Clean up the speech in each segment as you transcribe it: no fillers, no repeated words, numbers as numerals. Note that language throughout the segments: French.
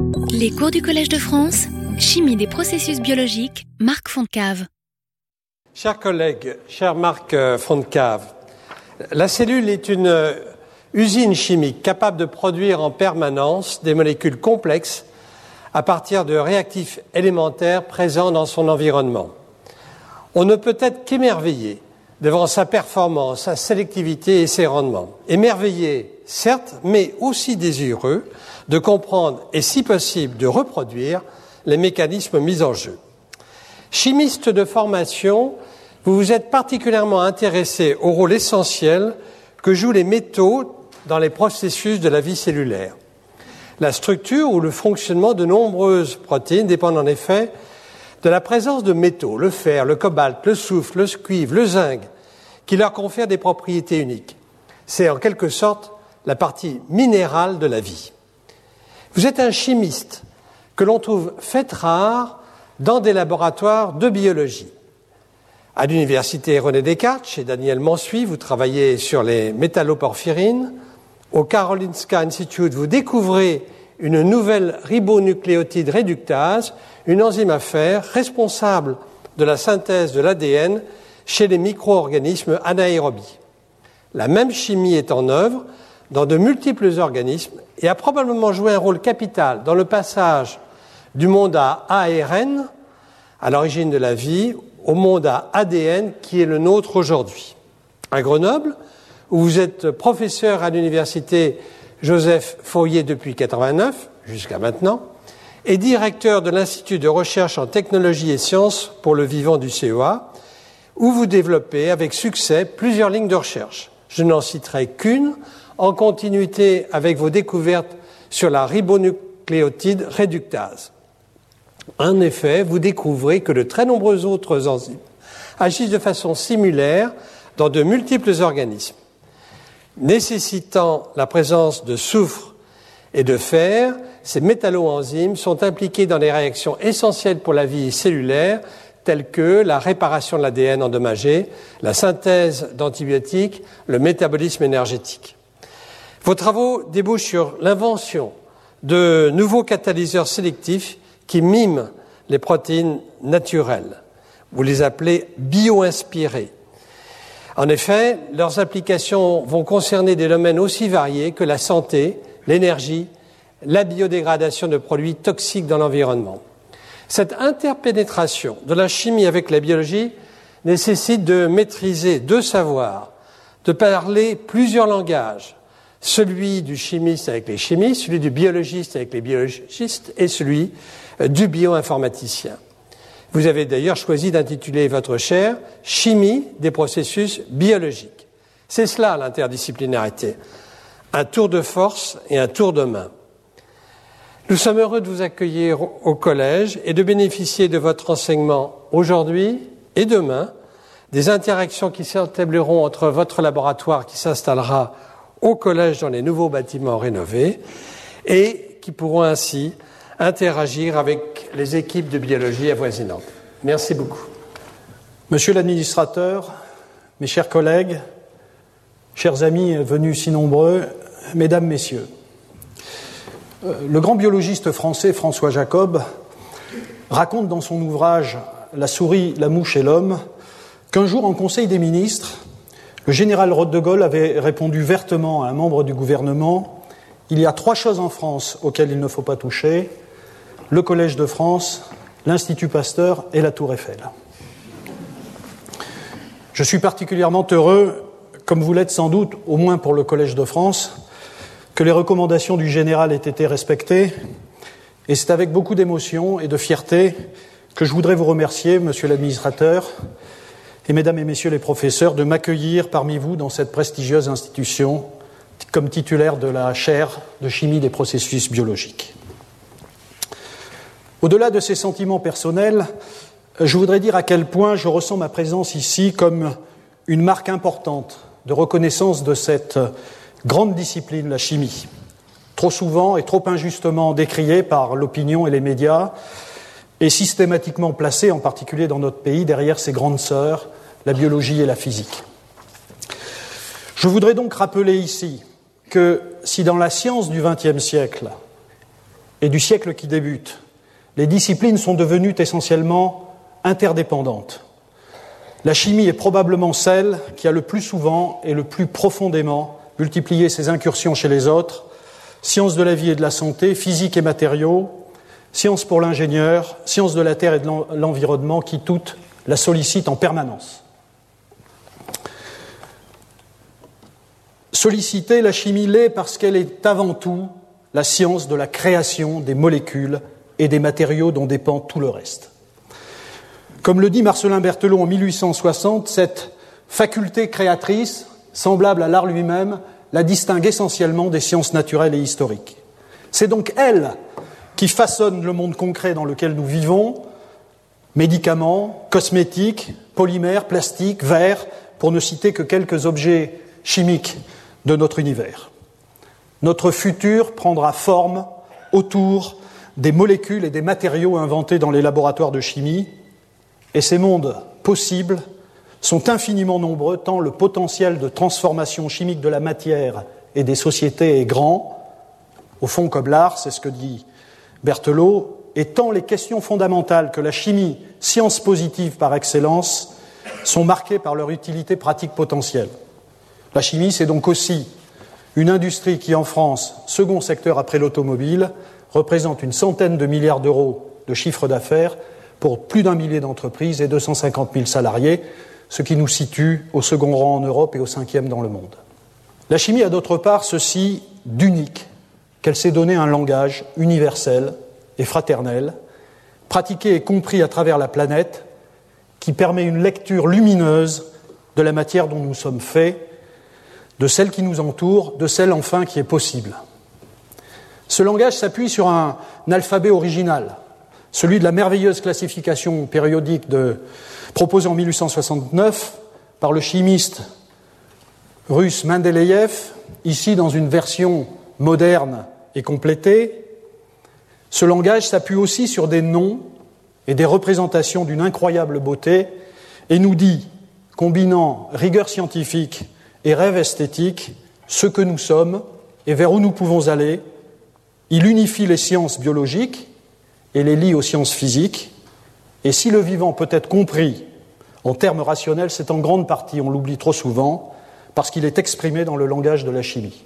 Les cours du Collège de France, Chimie des processus biologiques, Marc Fontcave. Chers collègues, cher Marc Fontcave, la cellule est une usine chimique capable de produire en permanence des molécules complexes à partir de réactifs élémentaires présents dans son environnement. On ne peut être qu'émerveillé devant sa performance, sa sélectivité et ses rendements. Émerveillé, certes, mais aussi désireux de comprendre et, si possible, de reproduire les mécanismes mis en jeu. Chimiste de formation, vous vous êtes particulièrement intéressé au rôle essentiel que jouent les métaux dans les processus de la vie cellulaire. La structure ou le fonctionnement de nombreuses protéines dépendent en effet de la présence de métaux, le fer, le cobalt, le soufre, le cuivre, le zinc, qui leur confèrent des propriétés uniques. C'est en quelque sorte la partie minérale de la vie. Vous êtes un chimiste que l'on trouve fait rare dans des laboratoires de biologie. À l'université René Descartes, chez Daniel Mansuy, vous travaillez sur les métalloporphyrines. Au Karolinska Institute, vous découvrez une nouvelle ribonucléotide réductase, une enzyme à fer responsable de la synthèse de l'ADN chez les micro-organismes anaérobies. La même chimie est en œuvre dans de multiples organismes et a probablement joué un rôle capital dans le passage du monde à ARN, à l'origine de la vie, au monde à ADN qui est le nôtre aujourd'hui. À Grenoble, où vous êtes professeur à l'université Joseph Fourier depuis 1989, jusqu'à maintenant, et directeur de l'Institut de recherche en technologie et sciences pour le vivant du CEA, où vous développez avec succès plusieurs lignes de recherche. Je n'en citerai qu'une, en continuité avec vos découvertes sur la ribonucléotide réductase. En effet, vous découvrez que de très nombreux autres enzymes agissent de façon similaire dans de multiples organismes, nécessitant la présence de soufre et de fer. Ces métalloenzymes sont impliqués dans des réactions essentielles pour la vie cellulaire, telles que la réparation de l'ADN endommagé, la synthèse d'antibiotiques, le métabolisme énergétique. Vos travaux débouchent sur l'invention de nouveaux catalyseurs sélectifs qui miment les protéines naturelles. Vous les appelez bio-inspirés. En effet, leurs applications vont concerner des domaines aussi variés que la santé, l'énergie, la biodégradation de produits toxiques dans l'environnement. Cette interpénétration de la chimie avec la biologie nécessite de maîtriser deux savoirs, de parler plusieurs langages, celui du chimiste avec les chimistes, celui du biologiste avec les biologistes et celui du bioinformaticien. Vous avez d'ailleurs choisi d'intituler votre chaire « Chimie des processus biologiques ». C'est cela l'interdisciplinarité, un tour de force et un tour de main. Nous sommes heureux de vous accueillir au collège et de bénéficier de votre enseignement aujourd'hui et demain, des interactions qui s'étableront entre votre laboratoire qui s'installera au collège dans les nouveaux bâtiments rénovés et qui pourront ainsi interagir avec les équipes de biologie avoisinantes. Merci beaucoup. Monsieur l'administrateur, mes chers collègues, chers amis venus si nombreux, mesdames, messieurs, le grand biologiste français François Jacob raconte dans son ouvrage « La souris, la mouche et l'homme » qu'un jour, en Conseil des ministres, le général de Gaulle avait répondu vertement à un membre du gouvernement « Il y a 3 choses en France auxquelles il ne faut pas toucher, le Collège de France, l'Institut Pasteur et la Tour Eiffel. » Je suis particulièrement heureux, comme vous l'êtes sans doute, au moins pour le Collège de France, que les recommandations du général aient été respectées, et c'est avec beaucoup d'émotion et de fierté que je voudrais vous remercier, monsieur l'administrateur, et mesdames et messieurs les professeurs, de m'accueillir parmi vous dans cette prestigieuse institution comme titulaire de la chaire de chimie des processus biologiques. Au-delà de ces sentiments personnels, je voudrais dire à quel point je ressens ma présence ici comme une marque importante de reconnaissance de cette grande discipline, la chimie, trop souvent et trop injustement décriée par l'opinion et les médias, et systématiquement placée, en particulier dans notre pays, derrière ses grandes sœurs, la biologie et la physique. Je voudrais donc rappeler ici que si dans la science du XXe siècle, et du siècle qui débute, les disciplines sont devenues essentiellement interdépendantes. La chimie est probablement celle qui a le plus souvent et le plus profondément multiplié ses incursions chez les autres, sciences de la vie et de la santé, physique et matériaux, sciences pour l'ingénieur, sciences de la terre et de l'environnement qui toutes la sollicitent en permanence. Solliciter, la chimie l'est parce qu'elle est avant tout la science de la création des molécules et des matériaux dont dépend tout le reste. Comme le dit Marcellin Berthelot en 1860, cette faculté créatrice, semblable à l'art lui-même, la distingue essentiellement des sciences naturelles et historiques. C'est donc elle qui façonne le monde concret dans lequel nous vivons, médicaments, cosmétiques, polymères, plastiques, verres, pour ne citer que quelques objets chimiques de notre univers. Notre futur prendra forme autour des molécules et des matériaux inventés dans les laboratoires de chimie, et ces mondes possibles sont infiniment nombreux, tant le potentiel de transformation chimique de la matière et des sociétés est grand, au fond comme l'art, c'est ce que dit Berthelot, et tant les questions fondamentales que la chimie, science positive par excellence, sont marquées par leur utilité pratique potentielle. La chimie, c'est donc aussi une industrie qui, en France, second secteur après l'automobile, représente une centaine de milliards d'euros de chiffre d'affaires pour plus d'1 millier d'entreprises et 250 000 salariés, ce qui nous situe au second rang en Europe et au 5e dans le monde. La chimie a d'autre part ceci d'unique, qu'elle s'est donné un langage universel et fraternel, pratiqué et compris à travers la planète, qui permet une lecture lumineuse de la matière dont nous sommes faits, de celle qui nous entoure, de celle enfin qui est possible. Ce langage s'appuie sur un alphabet original, celui de la merveilleuse classification périodique proposée en 1869 par le chimiste russe Mendeleïev, ici dans une version moderne et complétée. Ce langage s'appuie aussi sur des noms et des représentations d'une incroyable beauté et nous dit, combinant rigueur scientifique et rêve esthétique, ce que nous sommes et vers où nous pouvons aller. Il unifie les sciences biologiques et les lie aux sciences physiques. Et si le vivant peut être compris en termes rationnels, c'est en grande partie, on l'oublie trop souvent, parce qu'il est exprimé dans le langage de la chimie.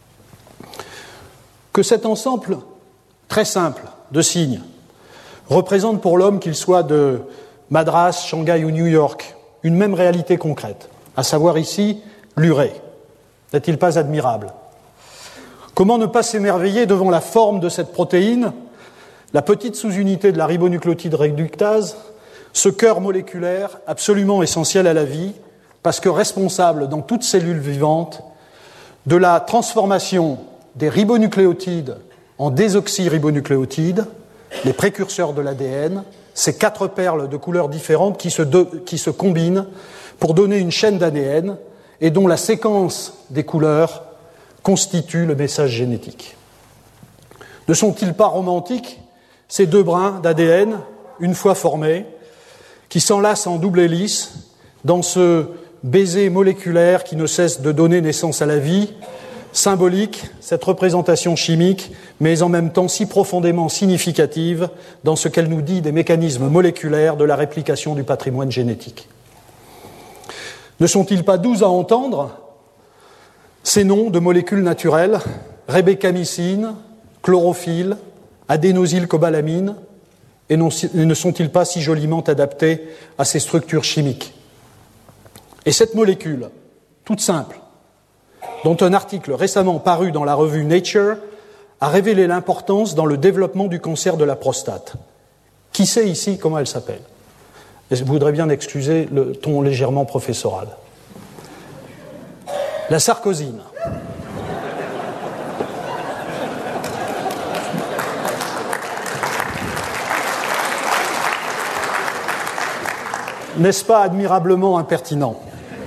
Que cet ensemble très simple de signes représente pour l'homme, qu'il soit de Madras, Shanghai ou New York, une même réalité concrète, à savoir ici l'urée. N'est-il pas admirable ? Comment ne pas s'émerveiller devant la forme de cette protéine, la petite sous-unité de la ribonucléotide réductase, ce cœur moléculaire absolument essentiel à la vie, parce que responsable dans toute cellule vivante de la transformation des ribonucléotides en désoxyribonucléotides, les précurseurs de l'ADN, ces 4 perles de couleurs différentes qui se combinent pour donner une chaîne d'ADN et dont la séquence des couleurs constitue le message génétique. Ne sont-ils pas romantiques, ces 2 brins d'ADN, une fois formés, qui s'enlacent en double hélice dans ce baiser moléculaire qui ne cesse de donner naissance à la vie, symbolique, cette représentation chimique, mais en même temps si profondément significative dans ce qu'elle nous dit des mécanismes moléculaires de la réplication du patrimoine génétique. Ne sont-ils pas doux à entendre, ces noms de molécules naturelles, rébécamycine, chlorophylle, adénosylcobalamine, et ne sont-ils pas si joliment adaptés à ces structures chimiques ? Et cette molécule, toute simple, dont un article récemment paru dans la revue Nature a révélé l'importance dans le développement du cancer de la prostate. Qui sait ici comment elle s'appelle ? Et je voudrais bien excuser le ton légèrement professoral. La sarcosine. N'est-ce pas admirablement impertinent ?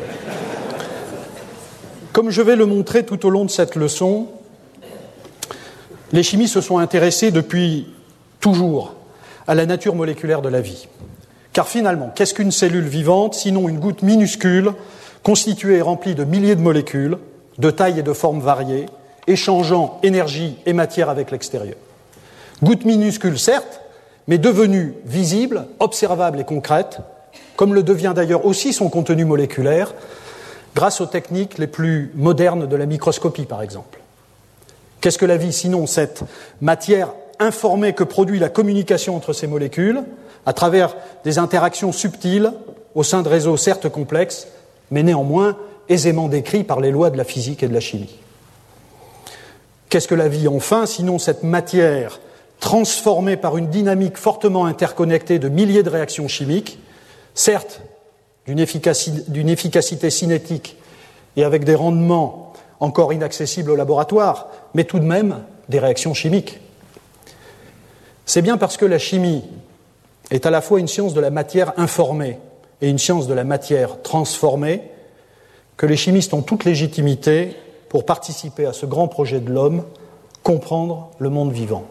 Comme je vais le montrer tout au long de cette leçon, les chimistes se sont intéressés depuis toujours à la nature moléculaire de la vie. Car finalement, qu'est-ce qu'une cellule vivante, sinon une goutte minuscule, constituée et remplie de milliers de molécules, de tailles et de formes variées, échangeant énergie et matière avec l'extérieur ? Goutte minuscule, certes, mais devenue visible, observable et concrète, comme le devient d'ailleurs aussi son contenu moléculaire, grâce aux techniques les plus modernes de la microscopie, par exemple. Qu'est-ce que la vie, sinon cette matière informée que produit la communication entre ces molécules, à travers des interactions subtiles au sein de réseaux certes complexes, mais néanmoins aisément décrits par les lois de la physique et de la chimie. Qu'est-ce que la vie, enfin, sinon cette matière transformée par une dynamique fortement interconnectée de milliers de réactions chimiques, certes d'une efficacité cinétique et avec des rendements encore inaccessibles au laboratoire, mais tout de même des réactions chimiques. C'est bien parce que la chimie est à la fois une science de la matière informée et une science de la matière transformée que les chimistes ont toute légitimité pour participer à ce grand projet de l'homme, comprendre le monde vivant.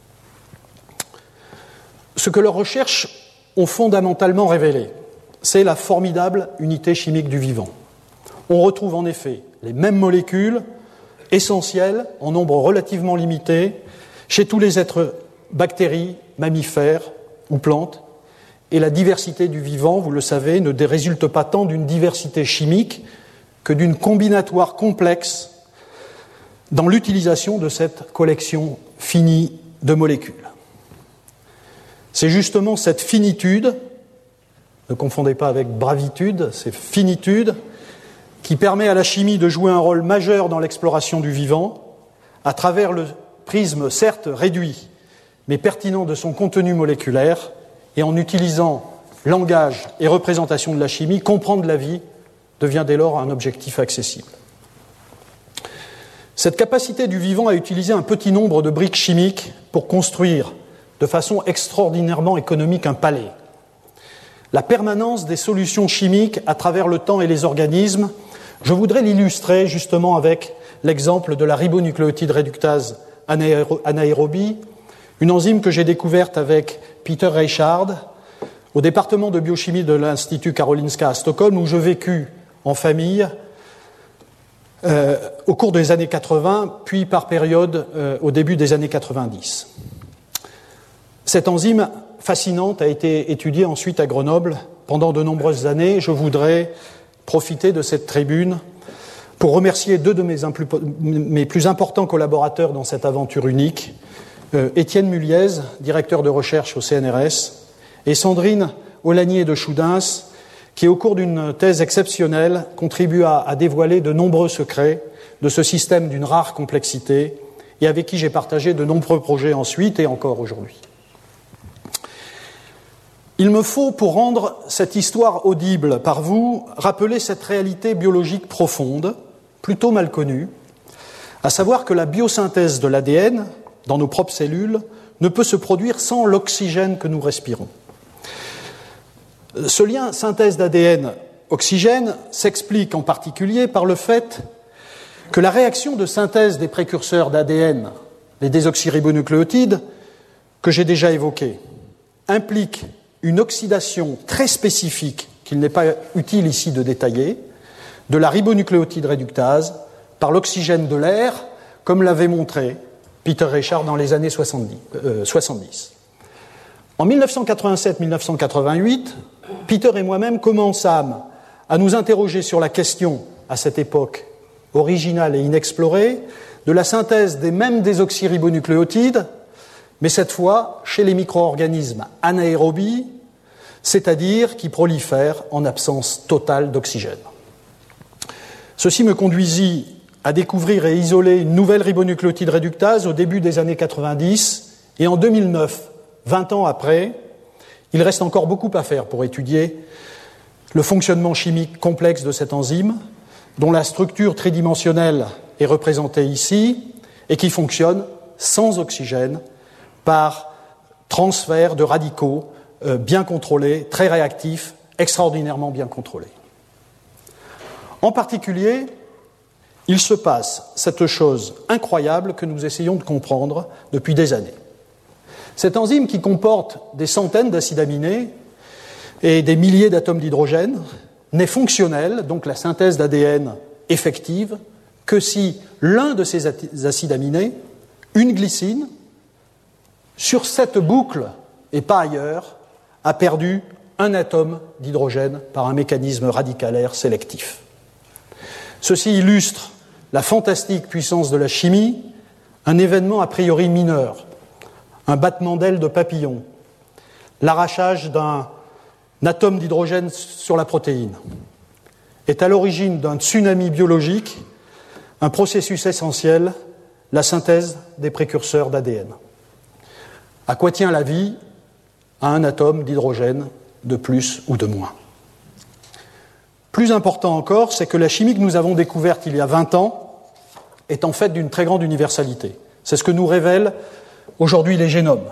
Ce que leurs recherches ont fondamentalement révélé, c'est la formidable unité chimique du vivant. On retrouve en effet les mêmes molécules essentielles en nombre relativement limité chez tous les êtres bactéries, mammifères ou plantes, et la diversité du vivant, vous le savez, ne résulte pas tant d'une diversité chimique que d'une combinatoire complexe dans l'utilisation de cette collection finie de molécules. C'est justement cette finitude, ne confondez pas avec bravitude, c'est finitude, qui permet à la chimie de jouer un rôle majeur dans l'exploration du vivant, à travers le prisme certes réduit, mais pertinent de son contenu moléculaire, et en utilisant langage et représentation de la chimie, comprendre la vie devient dès lors un objectif accessible. Cette capacité du vivant à utiliser un petit nombre de briques chimiques pour construire de façon extraordinairement économique un palais. La permanence des solutions chimiques à travers le temps et les organismes, je voudrais l'illustrer justement avec l'exemple de la ribonucléotide réductase anaérobie, une enzyme que j'ai découverte avec Peter Reichard au département de biochimie de l'Institut Karolinska à Stockholm, où je vécus en famille au cours des années 80, puis par période au début des années 90. Cette enzyme fascinante a été étudiée ensuite à Grenoble pendant de nombreuses années. Je voudrais profiter de cette tribune pour remercier deux de mes plus importants collaborateurs dans cette aventure unique, Étienne Muliez, directeur de recherche au CNRS, et Sandrine Aulagnier de Choudens, qui, au cours d'une thèse exceptionnelle, contribue à dévoiler de nombreux secrets de ce système d'une rare complexité et avec qui j'ai partagé de nombreux projets ensuite et encore aujourd'hui. Il me faut, pour rendre cette histoire audible par vous, rappeler cette réalité biologique profonde, plutôt mal connue, à savoir que la biosynthèse de l'ADN, dans nos propres cellules, ne peut se produire sans l'oxygène que nous respirons. Ce lien synthèse d'ADN-oxygène s'explique en particulier par le fait que la réaction de synthèse des précurseurs d'ADN, les désoxyribonucléotides, que j'ai déjà évoquée, implique une oxydation très spécifique, qu'il n'est pas utile ici de détailler, de la ribonucléotide réductase par l'oxygène de l'air, comme l'avait montré Peter Reichard dans les années 70. En 1987-1988, Peter et moi-même commençâmes à nous interroger sur la question, à cette époque originale et inexplorée, de la synthèse des mêmes désoxyribonucléotides, mais cette fois chez les micro-organismes anaérobies, c'est-à-dire qui prolifèrent en absence totale d'oxygène. Ceci me conduisit à découvrir et isoler une nouvelle ribonucléotide réductase au début des années 90, et en 2009, 20 ans après, il reste encore beaucoup à faire pour étudier le fonctionnement chimique complexe de cette enzyme, dont la structure tridimensionnelle est représentée ici, et qui fonctionne sans oxygène, par transfert de radicaux bien contrôlés, très réactifs, extraordinairement bien contrôlés. En particulier, il se passe cette chose incroyable que nous essayons de comprendre depuis des années. Cette enzyme qui comporte des centaines d'acides aminés et des milliers d'atomes d'hydrogène n'est fonctionnelle, donc la synthèse d'ADN effective, que si l'un de ces acides aminés, une glycine, sur cette boucle, et pas ailleurs, a perdu un atome d'hydrogène par un mécanisme radicalaire sélectif. Ceci illustre la fantastique puissance de la chimie, un événement a priori mineur, un battement d'aile de papillon, l'arrachage d'un atome d'hydrogène sur la protéine, est à l'origine d'un tsunami biologique, un processus essentiel, la synthèse des précurseurs d'ADN. À quoi tient la vie? À un atome d'hydrogène de plus ou de moins. Plus important encore, c'est que la chimie que nous avons découverte il y a 20 ans est en fait d'une très grande universalité. C'est ce que nous révèlent aujourd'hui les génomes.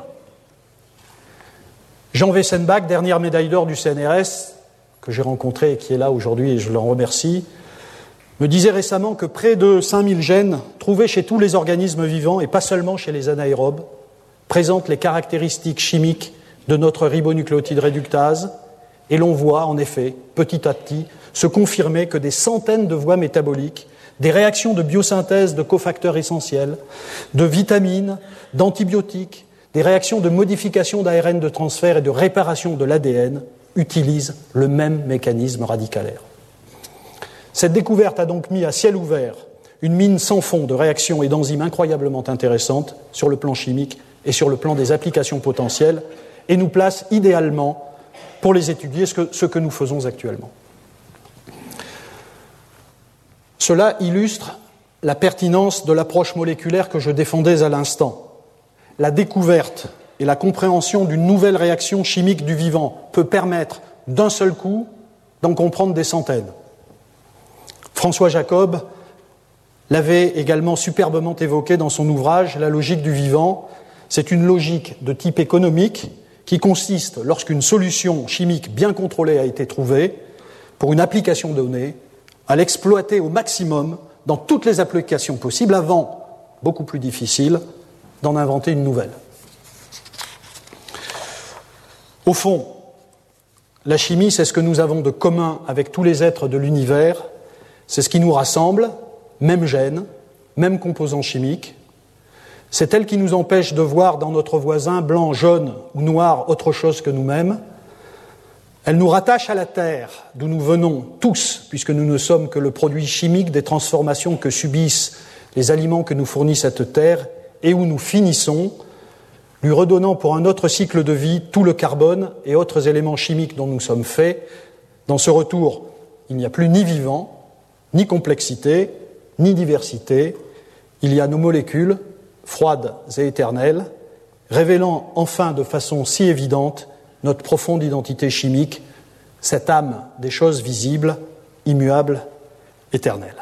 Jean Wessenbach, dernière médaille d'or du CNRS, que j'ai rencontré et qui est là aujourd'hui et je l'en remercie, me disait récemment que près de 5000 gènes trouvés chez tous les organismes vivants et pas seulement chez les anaérobes présentent les caractéristiques chimiques de notre ribonucléotide réductase, et l'on voit en effet, petit à petit, se confirmer que des centaines de voies métaboliques, des réactions de biosynthèse de cofacteurs essentiels, de vitamines, d'antibiotiques, des réactions de modification d'ARN de transfert et de réparation de l'ADN utilisent le même mécanisme radicalaire. Cette découverte a donc mis à ciel ouvert une mine sans fond de réactions et d'enzymes incroyablement intéressantes sur le plan chimique et sur le plan des applications potentielles, et nous place idéalement pour les étudier, ce que nous faisons actuellement. Cela illustre la pertinence de l'approche moléculaire que je défendais à l'instant. La découverte et la compréhension d'une nouvelle réaction chimique du vivant peut permettre d'un seul coup d'en comprendre des centaines. François Jacob l'avait également superbement évoqué dans son ouvrage « La logique du vivant ». C'est une logique de type économique qui consiste, lorsqu'une solution chimique bien contrôlée a été trouvée, pour une application donnée, à l'exploiter au maximum dans toutes les applications possibles avant, beaucoup plus difficile, d'en inventer une nouvelle. Au fond, la chimie, c'est ce que nous avons de commun avec tous les êtres de l'univers, c'est ce qui nous rassemble, même gènes, même composants chimiques. C'est elle qui nous empêche de voir dans notre voisin blanc, jaune ou noir autre chose que nous-mêmes. Elle nous rattache à la Terre, d'où nous venons tous, puisque nous ne sommes que le produit chimique des transformations que subissent les aliments que nous fournit cette Terre, et où nous finissons, lui redonnant pour un autre cycle de vie tout le carbone et autres éléments chimiques dont nous sommes faits. Dans ce retour, il n'y a plus ni vivant, ni complexité, ni diversité. Il y a nos molécules, froides et éternelles, révélant enfin de façon si évidente notre profonde identité chimique, cette âme des choses visibles, immuable, éternelle.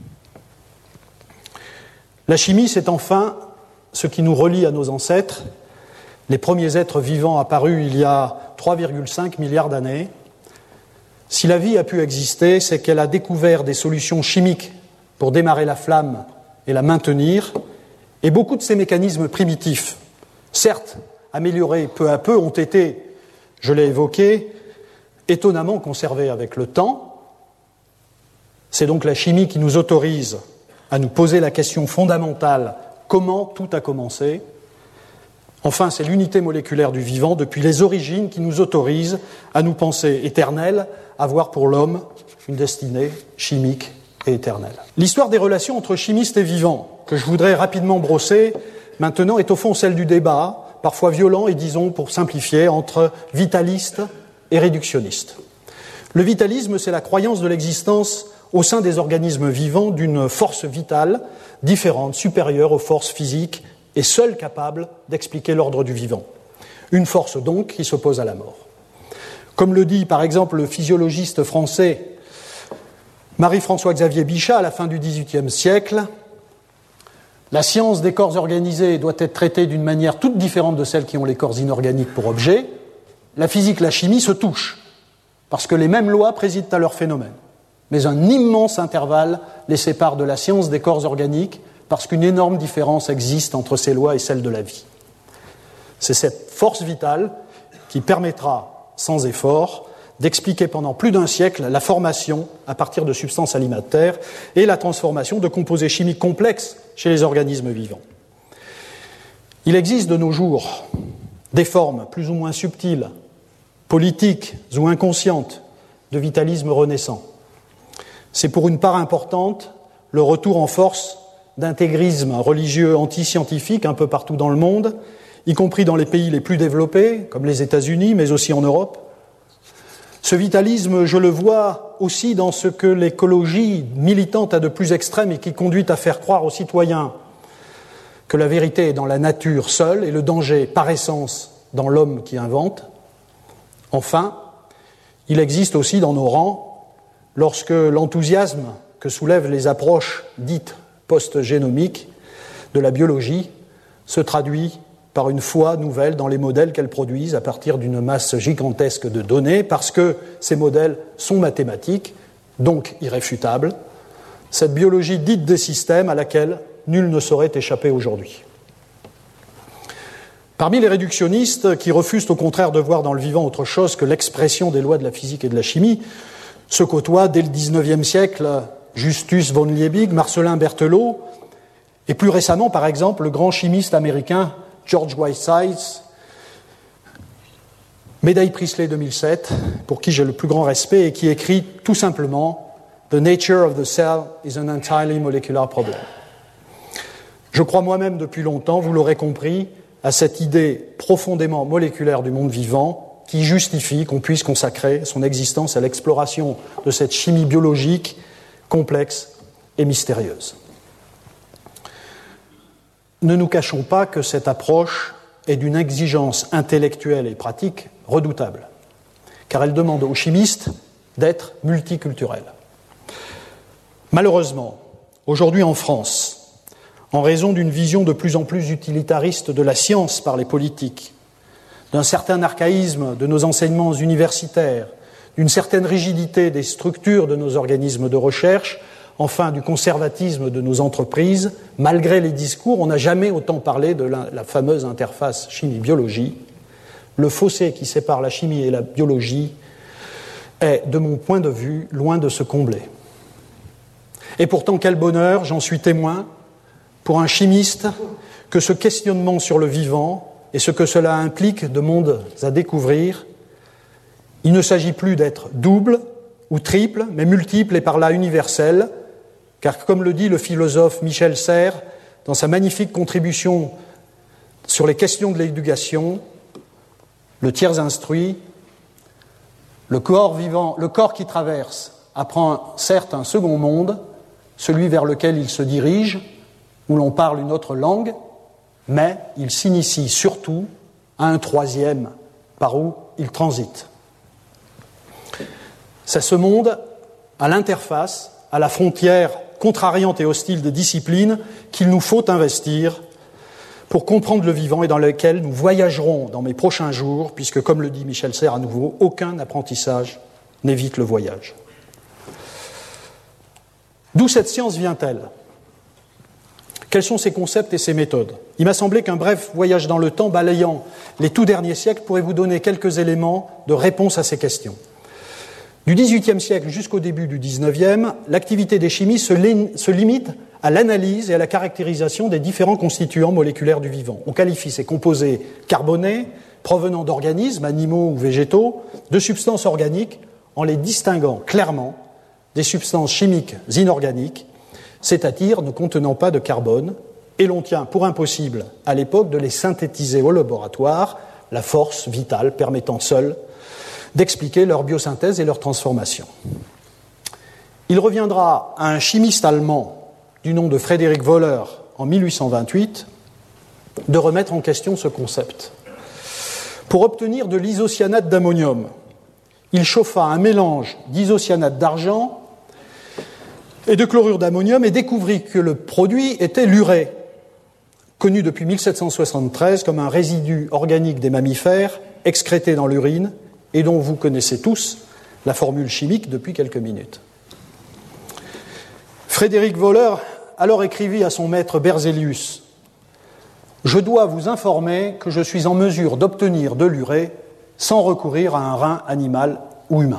La chimie, c'est enfin ce qui nous relie à nos ancêtres, les premiers êtres vivants apparus il y a 3,5 milliards d'années. Si la vie a pu exister, c'est qu'elle a découvert des solutions chimiques pour démarrer la flamme et la maintenir, et beaucoup de ces mécanismes primitifs, certes améliorés peu à peu, ont été, je l'ai évoqué, étonnamment conservés avec le temps. C'est donc la chimie qui nous autorise à nous poser la question fondamentale: comment tout a commencé? Enfin, c'est l'unité moléculaire du vivant, depuis les origines, qui nous autorise à nous penser éternels, à voir pour l'homme une destinée chimique et éternelle. L'histoire des relations entre chimistes et vivants, que je voudrais rapidement brosser maintenant, est au fond celle du débat, parfois violent et, disons, pour simplifier, entre vitalistes et réductionnistes. Le vitalisme, c'est la croyance de l'existence au sein des organismes vivants d'une force vitale différente, supérieure aux forces physiques et seule capable d'expliquer l'ordre du vivant. Une force donc qui s'oppose à la mort. Comme le dit par exemple le physiologiste français Marie-François-Xavier Bichat à la fin du XVIIIe siècle, la science des corps organisés doit être traitée d'une manière toute différente de celles qui ont les corps inorganiques pour objet. La physique, la chimie se touchent, parce que les mêmes lois président à leurs phénomènes. Mais un immense intervalle les sépare de la science des corps organiques, parce qu'une énorme différence existe entre ces lois et celles de la vie. C'est cette force vitale qui permettra, sans effort, d'expliquer pendant plus d'un siècle la formation à partir de substances alimentaires et la transformation de composés chimiques complexes chez les organismes vivants. Il existe de nos jours des formes plus ou moins subtiles, politiques ou inconscientes, de vitalisme renaissant. C'est pour une part importante le retour en force d'intégrisme religieux anti-scientifique un peu partout dans le monde, y compris dans les pays les plus développés, comme les États-Unis, mais aussi en Europe. Ce vitalisme, je le vois aussi dans ce que l'écologie militante a de plus extrême et qui conduit à faire croire aux citoyens que la vérité est dans la nature seule et le danger, par essence, dans l'homme qui invente. Enfin, il existe aussi dans nos rangs, lorsque l'enthousiasme que soulèvent les approches dites post-génomiques de la biologie se traduit par une foi nouvelle dans les modèles qu'elles produisent à partir d'une masse gigantesque de données, parce que ces modèles sont mathématiques, donc irréfutables, cette biologie dite des systèmes à laquelle nul ne saurait échapper aujourd'hui. Parmi les réductionnistes qui refusent au contraire de voir dans le vivant autre chose que l'expression des lois de la physique et de la chimie, se côtoient dès le XIXe siècle Justus von Liebig, Marcellin Berthelot, et plus récemment, par exemple, le grand chimiste américain George Whitesides, médaille Priestley 2007, pour qui j'ai le plus grand respect et qui écrit tout simplement « The nature of the cell is an entirely molecular problem ». Je crois moi-même depuis longtemps, vous l'aurez compris, à cette idée profondément moléculaire du monde vivant qui justifie qu'on puisse consacrer son existence à l'exploration de cette chimie biologique complexe et mystérieuse. Ne nous cachons pas que cette approche est d'une exigence intellectuelle et pratique redoutable, car elle demande aux chimistes d'être multiculturels. Malheureusement, aujourd'hui en France, en raison d'une vision de plus en plus utilitariste de la science par les politiques, d'un certain archaïsme de nos enseignements universitaires, d'une certaine rigidité des structures de nos organismes de recherche, enfin du conservatisme de nos entreprises, malgré les discours, on n'a jamais autant parlé de la fameuse interface chimie-biologie. Le fossé qui sépare la chimie et la biologie est, de mon point de vue, loin de se combler. Et pourtant, quel bonheur, j'en suis témoin, pour un chimiste, que ce questionnement sur le vivant et ce que cela implique de mondes à découvrir, il ne s'agit plus d'être double ou triple, mais multiple et par là universel, car comme le dit le philosophe Michel Serres dans sa magnifique contribution sur les questions de l'éducation, le tiers instruit, le corps vivant, le corps qui traverse apprend certes un second monde, celui vers lequel il se dirige, où l'on parle une autre langue, mais il s'initie surtout à un troisième par où il transite. C'est ce monde, à l'interface, à la frontière contrariante et hostile des disciplines, qu'il nous faut investir pour comprendre le vivant et dans lequel nous voyagerons dans mes prochains jours, puisque, comme le dit Michel Serres à nouveau, aucun apprentissage n'évite le voyage. D'où cette science vient-elle ? Quels sont ses concepts et ses méthodes ? Il m'a semblé qu'un bref voyage dans le temps balayant les tout derniers siècles pourrait vous donner quelques éléments de réponse à ces questions. Du XVIIIe siècle jusqu'au début du XIXe, l'activité des chimistes se limite à l'analyse et à la caractérisation des différents constituants moléculaires du vivant. On qualifie ces composés carbonés, provenant d'organismes, animaux ou végétaux, de substances organiques, en les distinguant clairement des substances chimiques inorganiques, c'est-à-dire ne contenant pas de carbone, et l'on tient pour impossible, à l'époque, de les synthétiser au laboratoire, la force vitale permettant seule d'expliquer leur biosynthèse et leur transformation. Il reviendra à un chimiste allemand du nom de Frédéric Wöhler en 1828 de remettre en question ce concept. Pour obtenir de l'isocyanate d'ammonium, il chauffa un mélange d'isocyanate d'argent et de chlorure d'ammonium et découvrit que le produit était l'urée, connu depuis 1773 comme un résidu organique des mammifères excrété dans l'urine et dont vous connaissez tous la formule chimique depuis quelques minutes. Frédéric Wöhler alors écrivit à son maître Berzelius « Je dois vous informer que je suis en mesure d'obtenir de l'urée sans recourir à un rein animal ou humain. »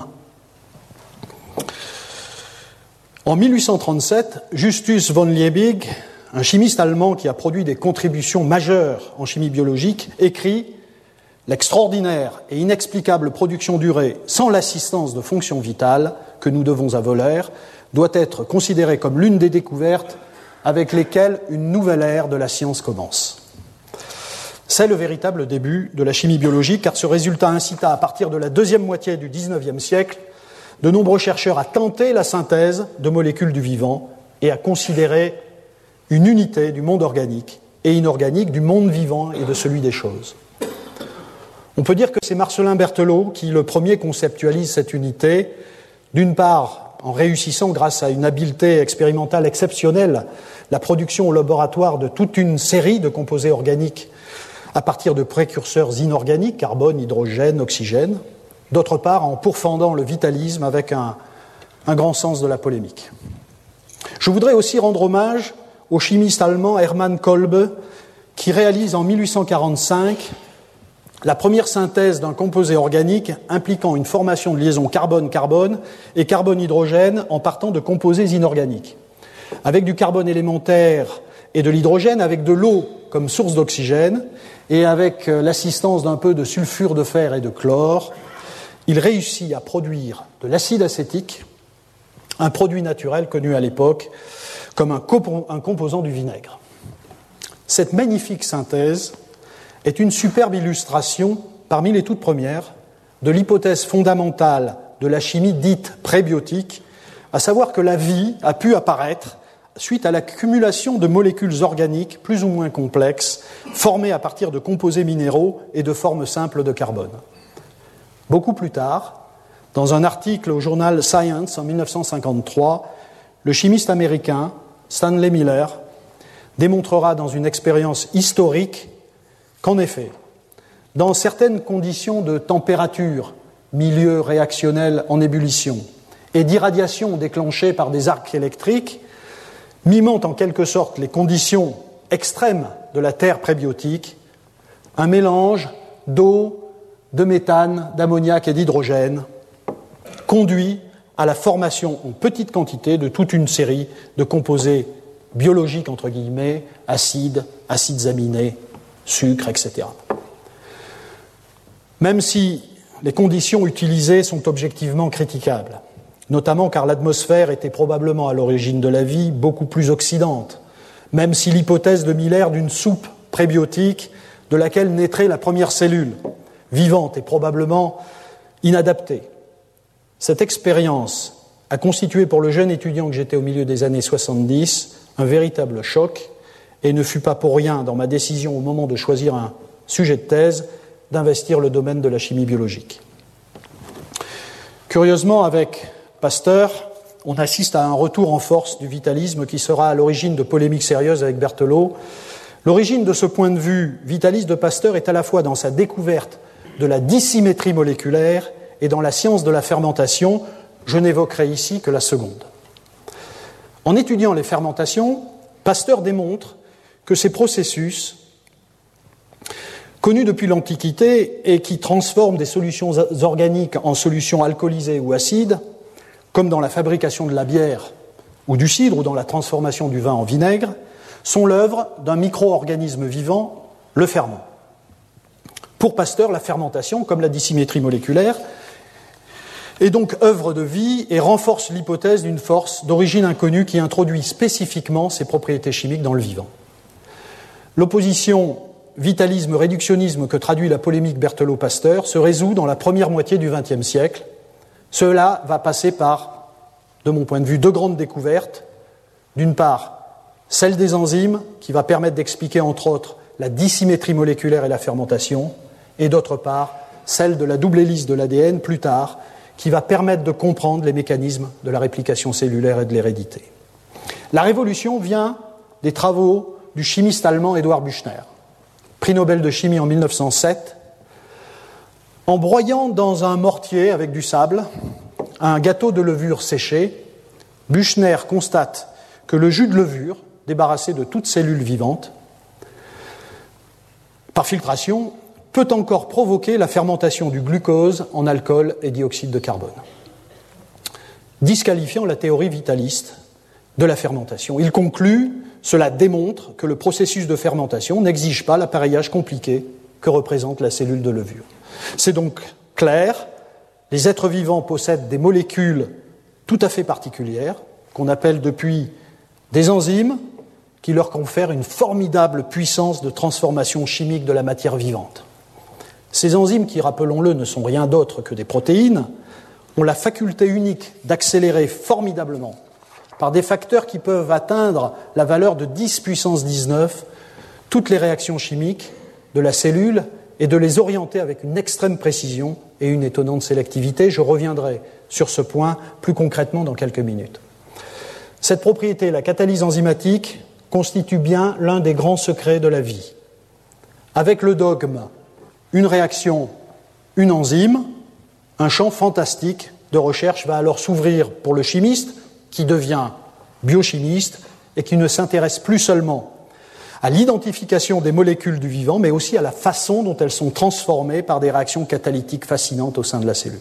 En 1837, Justus von Liebig un chimiste allemand qui a produit des contributions majeures en chimie biologique, écrit « L'extraordinaire et inexplicable production d'urée sans l'assistance de fonctions vitales que nous devons à Wohler doit être considérée comme l'une des découvertes avec lesquelles une nouvelle ère de la science commence. » C'est le véritable début de la chimie biologique, car ce résultat incita à partir de la deuxième moitié du XIXe siècle de nombreux chercheurs à tenter la synthèse de molécules du vivant et à considérer une unité du monde organique et inorganique, du monde vivant et de celui des choses. On peut dire que c'est Marcellin Berthelot qui, le premier, conceptualise cette unité, d'une part en réussissant, grâce à une habileté expérimentale exceptionnelle, la production au laboratoire de toute une série de composés organiques à partir de précurseurs inorganiques, carbone, hydrogène, oxygène, d'autre part en pourfendant le vitalisme avec un grand sens de la polémique. Je voudrais aussi rendre hommage au chimiste allemand Hermann Kolbe, qui réalise en 1845 la première synthèse d'un composé organique impliquant une formation de liaison carbone-carbone et carbone-hydrogène en partant de composés inorganiques. Avec du carbone élémentaire et de l'hydrogène, avec de l'eau comme source d'oxygène, et avec l'assistance d'un peu de sulfure de fer et de chlore, il réussit à produire de l'acide acétique, un produit naturel connu à l'époque comme un composant du vinaigre. Cette magnifique synthèse est une superbe illustration, parmi les toutes premières, de l'hypothèse fondamentale de la chimie dite prébiotique, à savoir que la vie a pu apparaître suite à l'accumulation de molécules organiques plus ou moins complexes, formées à partir de composés minéraux et de formes simples de carbone. Beaucoup plus tard, dans un article au journal Science en 1953, le chimiste américain Stanley Miller démontrera dans une expérience historique qu'en effet, dans certaines conditions de température, milieu réactionnel en ébullition, et d'irradiation déclenchée par des arcs électriques, mimant en quelque sorte les conditions extrêmes de la Terre prébiotique, un mélange d'eau, de méthane, d'ammoniac et d'hydrogène conduit à la formation en petite quantité de toute une série de composés biologiques, entre guillemets, acides aminés, sucres, etc. Même si les conditions utilisées sont objectivement critiquables, notamment car l'atmosphère était probablement à l'origine de la vie beaucoup plus oxydante, même si l'hypothèse de Miller d'une soupe prébiotique de laquelle naîtrait la première cellule, vivante et probablement inadaptée. Cette expérience a constitué pour le jeune étudiant que j'étais au milieu des années 70 un véritable choc et ne fut pas pour rien dans ma décision au moment de choisir un sujet de thèse d'investir le domaine de la chimie biologique. Curieusement, avec Pasteur, on assiste à un retour en force du vitalisme qui sera à l'origine de polémiques sérieuses avec Berthelot. L'origine de ce point de vue vitaliste de Pasteur est à la fois dans sa découverte de la dissymétrie moléculaire et dans la science de la fermentation. Je n'évoquerai ici que la seconde. En étudiant les fermentations, Pasteur démontre que ces processus, connus depuis l'Antiquité et qui transforment des solutions organiques en solutions alcoolisées ou acides, comme dans la fabrication de la bière ou du cidre ou dans la transformation du vin en vinaigre, sont l'œuvre d'un micro-organisme vivant, le ferment. Pour Pasteur, la fermentation, comme la dissymétrie moléculaire, est donc œuvre de vie et renforce l'hypothèse d'une force d'origine inconnue qui introduit spécifiquement ses propriétés chimiques dans le vivant. L'opposition vitalisme-réductionnisme que traduit la polémique Berthelot-Pasteur se résout dans la première moitié du XXe siècle. Cela va passer par, de mon point de vue, deux grandes découvertes. D'une part, celle des enzymes, qui va permettre d'expliquer, entre autres, la dissymétrie moléculaire et la fermentation, et d'autre part, celle de la double hélice de l'ADN, plus tard, qui va permettre de comprendre les mécanismes de la réplication cellulaire et de l'hérédité. La révolution vient des travaux du chimiste allemand Eduard Büchner, prix Nobel de chimie en 1907, en broyant dans un mortier avec du sable un gâteau de levure séché. Büchner constate que le jus de levure, débarrassé de toute cellule vivante, par filtration, peut encore provoquer la fermentation du glucose en alcool et dioxyde de carbone, disqualifiant la théorie vitaliste de la fermentation. Il conclut, cela démontre que le processus de fermentation n'exige pas l'appareillage compliqué que représente la cellule de levure. C'est donc clair, les êtres vivants possèdent des molécules tout à fait particulières, qu'on appelle depuis des enzymes, qui leur confèrent une formidable puissance de transformation chimique de la matière vivante. Ces enzymes, qui, rappelons-le, ne sont rien d'autre que des protéines, ont la faculté unique d'accélérer formidablement, par des facteurs qui peuvent atteindre la valeur de 10 puissance 19, toutes les réactions chimiques de la cellule et de les orienter avec une extrême précision et une étonnante sélectivité. Je reviendrai sur ce point plus concrètement dans quelques minutes. Cette propriété, la catalyse enzymatique, constitue bien l'un des grands secrets de la vie. Avec le dogme, une réaction, une enzyme, un champ fantastique de recherche va alors s'ouvrir pour le chimiste, qui devient biochimiste et qui ne s'intéresse plus seulement à l'identification des molécules du vivant, mais aussi à la façon dont elles sont transformées par des réactions catalytiques fascinantes au sein de la cellule.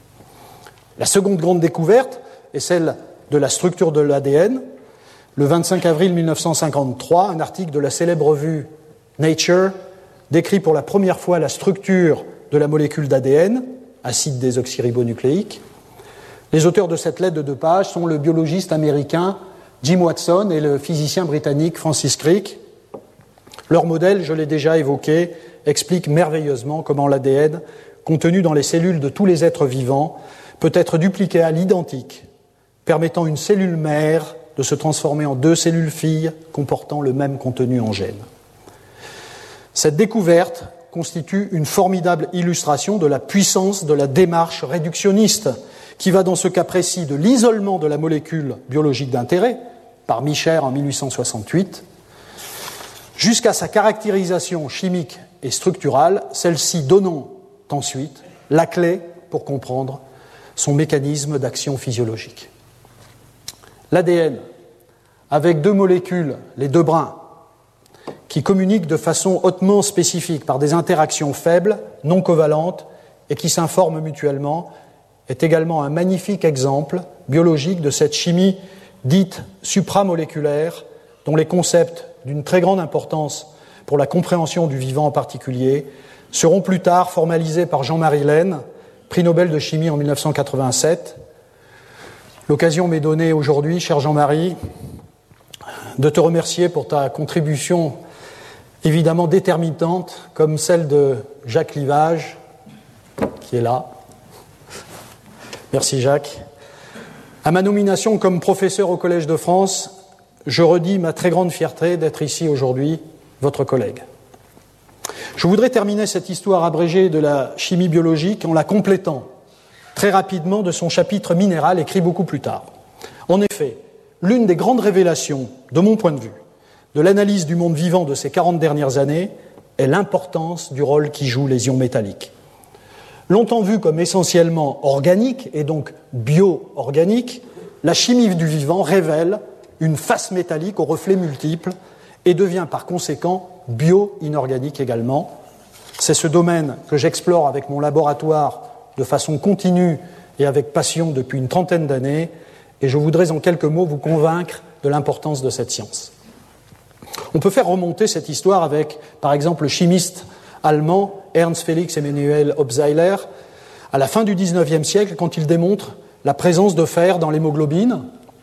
La seconde grande découverte est celle de la structure de l'ADN. Le 25 avril 1953, un article de la célèbre revue Nature décrit pour la première fois la structure de la molécule d'ADN, acide désoxyribonucléique. Les auteurs de cette lettre de 2 pages sont le biologiste américain Jim Watson et le physicien britannique Francis Crick. Leur modèle, je l'ai déjà évoqué, explique merveilleusement comment l'ADN, contenu dans les cellules de tous les êtres vivants, peut être dupliqué à l'identique, permettant une cellule mère de se transformer en 2 cellules filles comportant le même contenu en gènes. Cette découverte constitue une formidable illustration de la puissance de la démarche réductionniste qui va dans ce cas précis de l'isolement de la molécule biologique d'intérêt par Micher en 1868 jusqu'à sa caractérisation chimique et structurale, celle-ci donnant ensuite la clé pour comprendre son mécanisme d'action physiologique. L'ADN, avec 2 molécules, les 2 brins, qui communiquent de façon hautement spécifique par des interactions faibles, non covalentes et qui s'informent mutuellement, est également un magnifique exemple biologique de cette chimie dite supramoléculaire, dont les concepts d'une très grande importance pour la compréhension du vivant en particulier seront plus tard formalisés par Jean-Marie Lehn, prix Nobel de chimie en 1987. L'occasion m'est donnée aujourd'hui, cher Jean-Marie, de te remercier pour ta contribution évidemment déterminante, comme celle de Jacques Livage, qui est là. Merci Jacques. À ma nomination comme professeur au Collège de France, je redis ma très grande fierté d'être ici aujourd'hui, votre collègue. Je voudrais terminer cette histoire abrégée de la chimie biologique en la complétant très rapidement de son chapitre minéral écrit beaucoup plus tard. En effet, l'une des grandes révélations, de mon point de vue, de l'analyse du monde vivant de ces 40 dernières années est l'importance du rôle qu'y jouent les ions métalliques. Longtemps vue comme essentiellement organique et donc bio-organique, la chimie du vivant révèle une face métallique aux reflets multiples et devient par conséquent bio-inorganique également. C'est ce domaine que j'explore avec mon laboratoire de façon continue et avec passion depuis une trentaine d'années, et je voudrais en quelques mots vous convaincre de l'importance de cette science. On peut faire remonter cette histoire avec, par exemple, le chimiste allemand Ernst Felix Emanuel Obseiler, à la fin du XIXe siècle, quand il démontre la présence de fer dans l'hémoglobine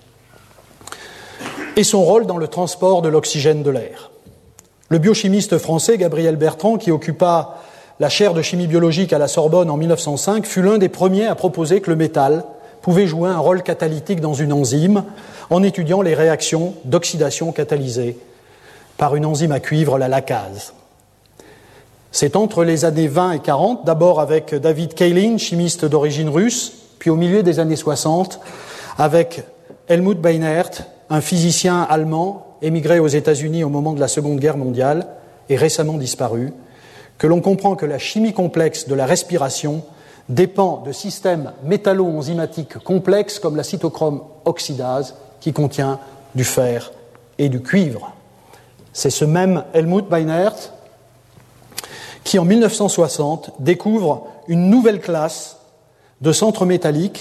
et son rôle dans le transport de l'oxygène de l'air. Le biochimiste français Gabriel Bertrand, qui occupa la chaire de chimie biologique à la Sorbonne en 1905, fut l'un des premiers à proposer que le métal pouvait jouer un rôle catalytique dans une enzyme en étudiant les réactions d'oxydation catalysées par une enzyme à cuivre, la lacase. C'est entre les années 20 et 40, d'abord avec David Kaelin, chimiste d'origine russe, puis au milieu des années 60, avec Helmut Beinert, un physicien allemand émigré aux États-Unis au moment de la Seconde Guerre mondiale et récemment disparu, que l'on comprend que la chimie complexe de la respiration dépend de systèmes métallo-enzymatiques complexes comme la cytochrome oxydase qui contient du fer et du cuivre. C'est ce même Helmut Beinert qui, en 1960, découvre une nouvelle classe de centres métalliques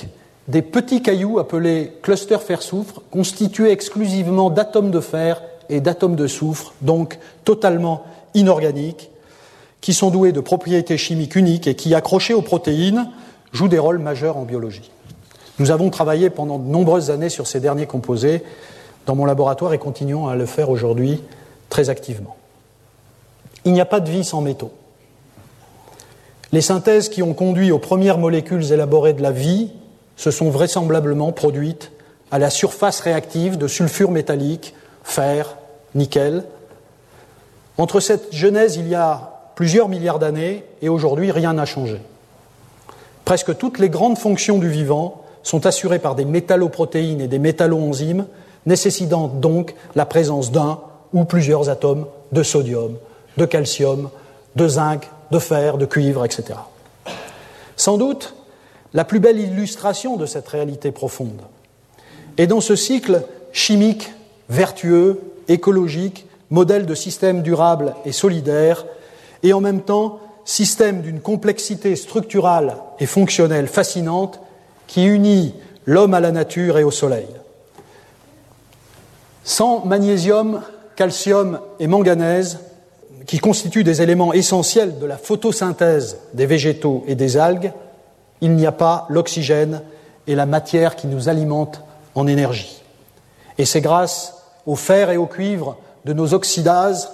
des petits cailloux appelés clusters fer-soufre, constitués exclusivement d'atomes de fer et d'atomes de soufre, donc totalement inorganiques, qui sont doués de propriétés chimiques uniques et qui, accrochés aux protéines, jouent des rôles majeurs en biologie. Nous avons travaillé pendant de nombreuses années sur ces derniers composés dans mon laboratoire et continuons à le faire aujourd'hui très activement. Il n'y a pas de vie sans métaux. Les synthèses qui ont conduit aux premières molécules élaborées de la vie se sont vraisemblablement produites à la surface réactive de sulfure métallique, fer, nickel. Entre cette genèse, il y a plusieurs milliards d'années et aujourd'hui, rien n'a changé. Presque toutes les grandes fonctions du vivant sont assurées par des métalloprotéines et des métalloenzymes, nécessitant donc la présence d'un ou plusieurs atomes de sodium, de calcium, de zinc, de fer, de cuivre, etc. Sans doute, la plus belle illustration de cette réalité profonde est dans ce cycle chimique, vertueux, écologique, modèle de système durable et solidaire, et en même temps système d'une complexité structurale et fonctionnelle fascinante qui unit l'homme à la nature et au soleil. Sans magnésium, calcium et manganèse, qui constituent des éléments essentiels de la photosynthèse des végétaux et des algues, il n'y a pas l'oxygène et la matière qui nous alimentent en énergie. Et c'est grâce au fer et au cuivre de nos oxydases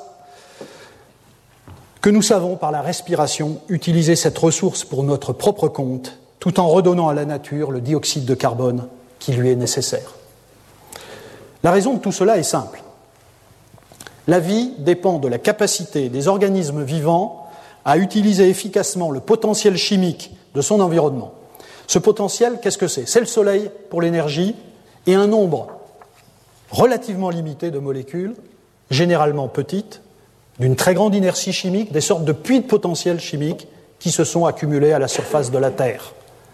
que nous savons, par la respiration, utiliser cette ressource pour notre propre compte, tout en redonnant à la nature le dioxyde de carbone qui lui est nécessaire. La raison de tout cela est simple. La vie dépend de la capacité des organismes vivants à utiliser efficacement le potentiel chimique de son environnement. Ce potentiel, qu'est-ce que c'est ? C'est le soleil pour l'énergie et un nombre relativement limité de molécules, généralement petites, d'une très grande inertie chimique, des sortes de puits de potentiel chimique qui se sont accumulés à la surface de la Terre.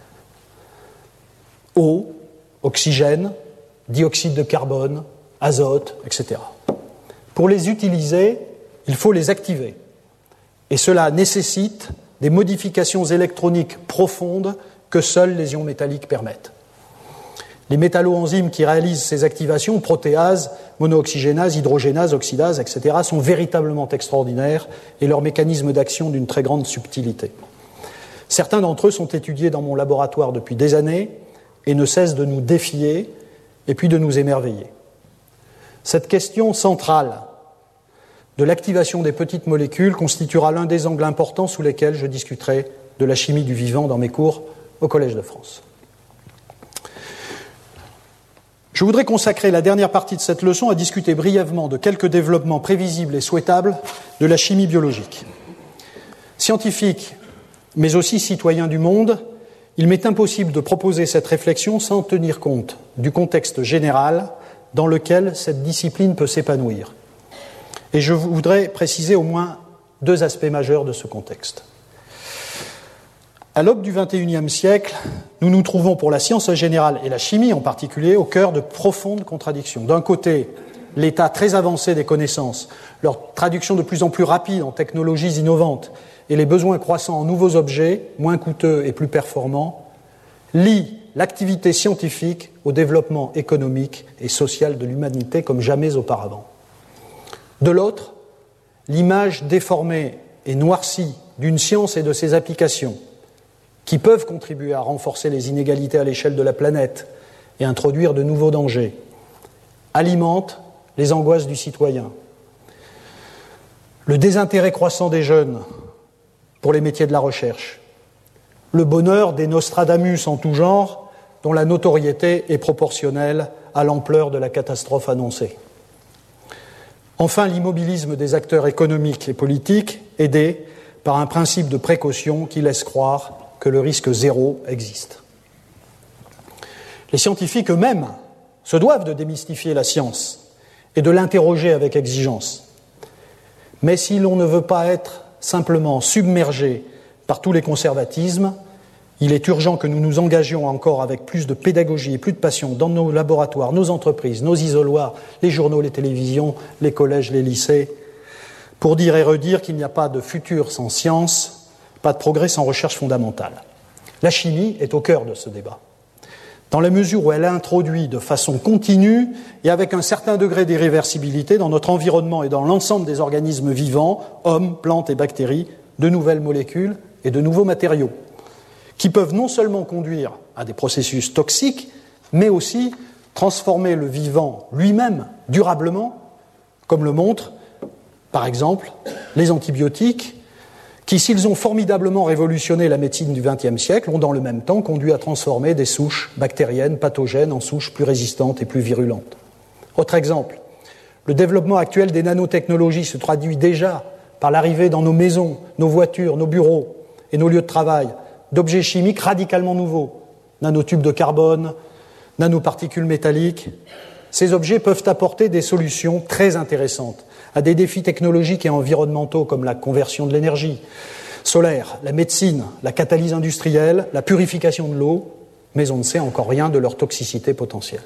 Eau, oxygène, dioxyde de carbone, azote, etc. Pour les utiliser, il faut les activer. Et cela nécessite des modifications électroniques profondes que seuls les ions métalliques permettent. Les métalloenzymes qui réalisent ces activations, protéases, monooxygénases, hydrogénases, oxydases, etc., sont véritablement extraordinaires et leurs mécanismes d'action d'une très grande subtilité. Certains d'entre eux sont étudiés dans mon laboratoire depuis des années et ne cessent de nous défier et puis de nous émerveiller. Cette question centrale de l'activation des petites molécules constituera l'un des angles importants sous lesquels je discuterai de la chimie du vivant dans mes cours au Collège de France. Je voudrais consacrer la dernière partie de cette leçon à discuter brièvement de quelques développements prévisibles et souhaitables de la chimie biologique. Scientifique, mais aussi citoyen du monde, il m'est impossible de proposer cette réflexion sans tenir compte du contexte général dans lequel cette discipline peut s'épanouir. Et je voudrais préciser au moins deux aspects majeurs de ce contexte. À l'aube du XXIe siècle, nous nous trouvons pour la science générale et la chimie en particulier au cœur de profondes contradictions. D'un côté, l'état très avancé des connaissances, leur traduction de plus en plus rapide en technologies innovantes et les besoins croissants en nouveaux objets, moins coûteux et plus performants, lient l'activité scientifique au développement économique et social de l'humanité comme jamais auparavant. De l'autre, l'image déformée et noircie d'une science et de ses applications qui peuvent contribuer à renforcer les inégalités à l'échelle de la planète et introduire de nouveaux dangers, alimente les angoisses du citoyen. Le désintérêt croissant des jeunes pour les métiers de la recherche, le bonheur des Nostradamus en tout genre, dont la notoriété est proportionnelle à l'ampleur de la catastrophe annoncée. Enfin, l'immobilisme des acteurs économiques et politiques, aidés par un principe de précaution qui laisse croire que le risque zéro existe. Les scientifiques eux-mêmes se doivent de démystifier la science et de l'interroger avec exigence. Mais si l'on ne veut pas être simplement submergé par tous les conservatismes, il est urgent que nous nous engagions encore avec plus de pédagogie et plus de passion dans nos laboratoires, nos entreprises, nos isoloirs, les journaux, les télévisions, les collèges, les lycées, pour dire et redire qu'il n'y a pas de futur sans science, pas de progrès sans recherche fondamentale. La chimie est au cœur de ce débat. dans la mesure où elle introduit de façon continue et avec un certain degré d'irréversibilité dans notre environnement et dans l'ensemble des organismes vivants, hommes, plantes et bactéries, de nouvelles molécules et de nouveaux matériaux, qui peuvent non seulement conduire à des processus toxiques, mais aussi transformer le vivant lui-même durablement, comme le montrent, par exemple, les antibiotiques, qui, s'ils ont formidablement révolutionné la médecine du XXe siècle, ont dans le même temps conduit à transformer des souches bactériennes pathogènes en souches plus résistantes et plus virulentes. Autre exemple, le développement actuel des nanotechnologies se traduit déjà par l'arrivée dans nos maisons, nos voitures, nos bureaux et nos lieux de travail d'objets chimiques radicalement nouveaux, nanotubes de carbone, nanoparticules métalliques. Ces objets peuvent apporter des solutions très intéressantes à des défis technologiques et environnementaux comme la conversion de l'énergie solaire, la médecine, la catalyse industrielle, la purification de l'eau, mais on ne sait encore rien de leur toxicité potentielle.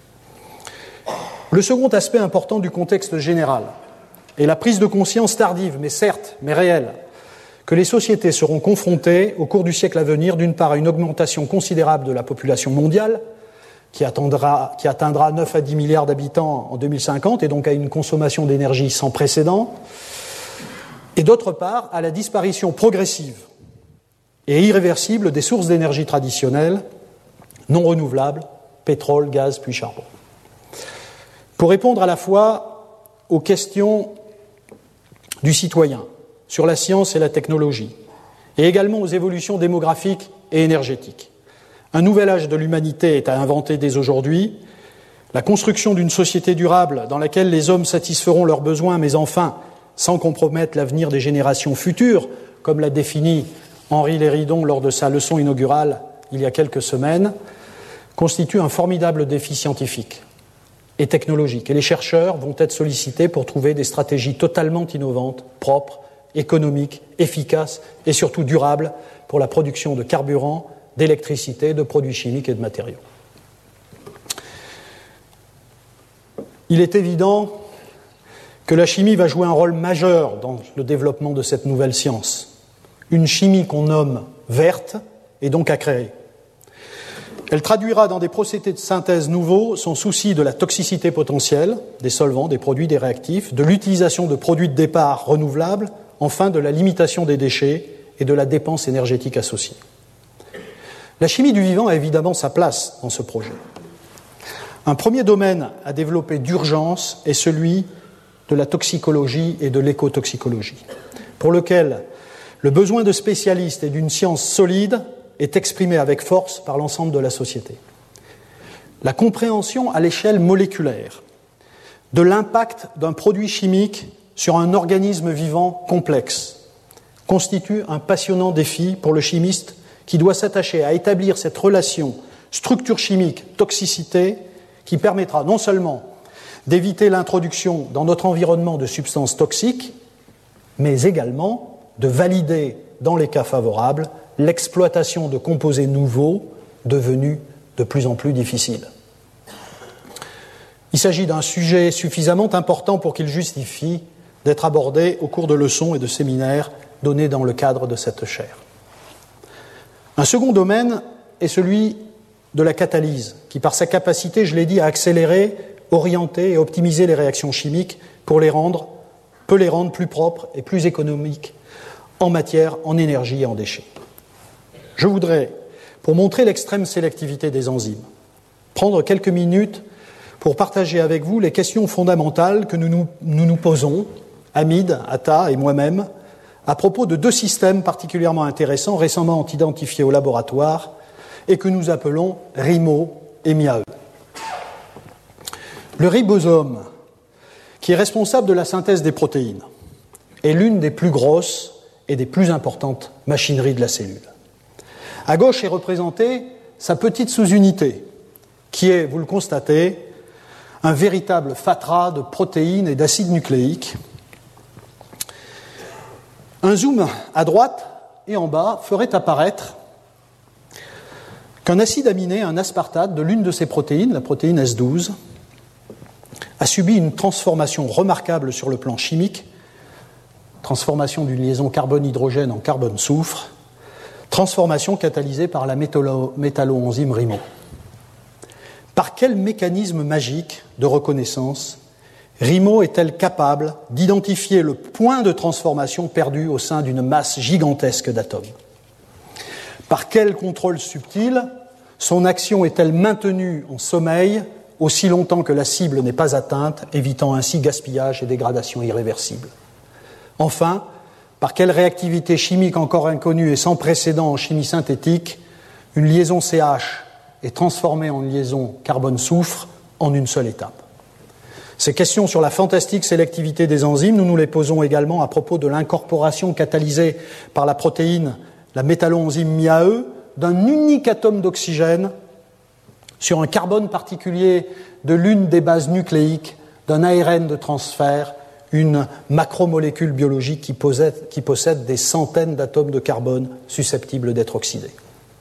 Le second aspect important du contexte général est la prise de conscience tardive, mais réelle, que les sociétés seront confrontées au cours du siècle à venir, d'une part, à une augmentation considérable de la population mondiale, qui atteindra 9 à 10 milliards d'habitants en 2050, et donc à une consommation d'énergie sans précédent, et d'autre part, à la disparition progressive et irréversible des sources d'énergie traditionnelles, non renouvelables, pétrole, gaz, puis charbon. Pour répondre à la fois aux questions du citoyen sur la science et la technologie, et également aux évolutions démographiques et énergétiques, un nouvel âge de l'humanité est à inventer dès aujourd'hui. La construction d'une société durable dans laquelle les hommes satisferont leurs besoins, mais enfin sans compromettre l'avenir des générations futures, comme l'a défini Henri Léridon lors de sa leçon inaugurale il y a quelques semaines, constitue un formidable défi scientifique et technologique. Et les chercheurs vont être sollicités pour trouver des stratégies totalement innovantes, propres, économiques, efficaces et surtout durables pour la production de carburant, d'électricité, de produits chimiques et de matériaux. Il est évident que la chimie va jouer un rôle majeur dans le développement de cette nouvelle science. Une chimie qu'on nomme verte et donc à créer. Elle traduira dans des procédés de synthèse nouveaux son souci de la toxicité potentielle des solvants, des produits, des réactifs, de l'utilisation de produits de départ renouvelables, enfin de la limitation des déchets et de la dépense énergétique associée. La chimie du vivant a évidemment sa place dans ce projet. Un premier domaine à développer d'urgence est celui de la toxicologie et de l'écotoxicologie, pour lequel le besoin de spécialistes et d'une science solide est exprimé avec force par l'ensemble de la société. La compréhension à l'échelle moléculaire de l'impact d'un produit chimique sur un organisme vivant complexe constitue un passionnant défi pour le chimiste qui doit s'attacher à établir cette relation structure chimique, toxicité, qui permettra non seulement d'éviter l'introduction dans notre environnement de substances toxiques, mais également de valider, dans les cas favorables, l'exploitation de composés nouveaux devenus de plus en plus difficiles. Il s'agit d'un sujet suffisamment important pour qu'il justifie d'être abordé au cours de leçons et de séminaires donnés dans le cadre de cette chaire. Un second domaine est celui de la catalyse, qui par sa capacité, je l'ai dit, à accélérer, orienter et optimiser les réactions chimiques peut les rendre plus propres et plus économiques en matière, en énergie et en déchets. Je voudrais, pour montrer l'extrême sélectivité des enzymes, prendre quelques minutes pour partager avec vous les questions fondamentales que nous nous posons, Hamid, Atta et moi-même, à propos de deux systèmes particulièrement intéressants récemment identifiés au laboratoire et que nous appelons RIMO et MIAE. Le ribosome, qui est responsable de la synthèse des protéines, est l'une des plus grosses et des plus importantes machineries de la cellule. À gauche est représentée sa petite sous-unité, qui est, vous le constatez, un véritable fatras de protéines et d'acides nucléiques. Un zoom à droite et en bas ferait apparaître qu'un acide aminé, un aspartate de l'une de ces protéines, la protéine S12, a subi une transformation remarquable sur le plan chimique, transformation d'une liaison carbone-hydrogène en carbone-soufre, transformation catalysée par la métalloenzyme RIMO. Par quel mécanisme magique de reconnaissance Rimo est-elle capable d'identifier le point de transformation perdu au sein d'une masse gigantesque d'atomes? Par quel contrôle subtil son action est-elle maintenue en sommeil aussi longtemps que la cible n'est pas atteinte, évitant ainsi gaspillage et dégradation irréversible? Enfin, par quelle réactivité chimique encore inconnue et sans précédent en chimie synthétique, une liaison CH est transformée en liaison carbone-soufre en une seule étape? Ces questions sur la fantastique sélectivité des enzymes, nous nous les posons également à propos de l'incorporation catalysée par la protéine, la métalloenzyme MIAE, d'un unique atome d'oxygène sur un carbone particulier de l'une des bases nucléiques d'un ARN de transfert, une macromolécule biologique qui possède des centaines d'atomes de carbone susceptibles d'être oxydés.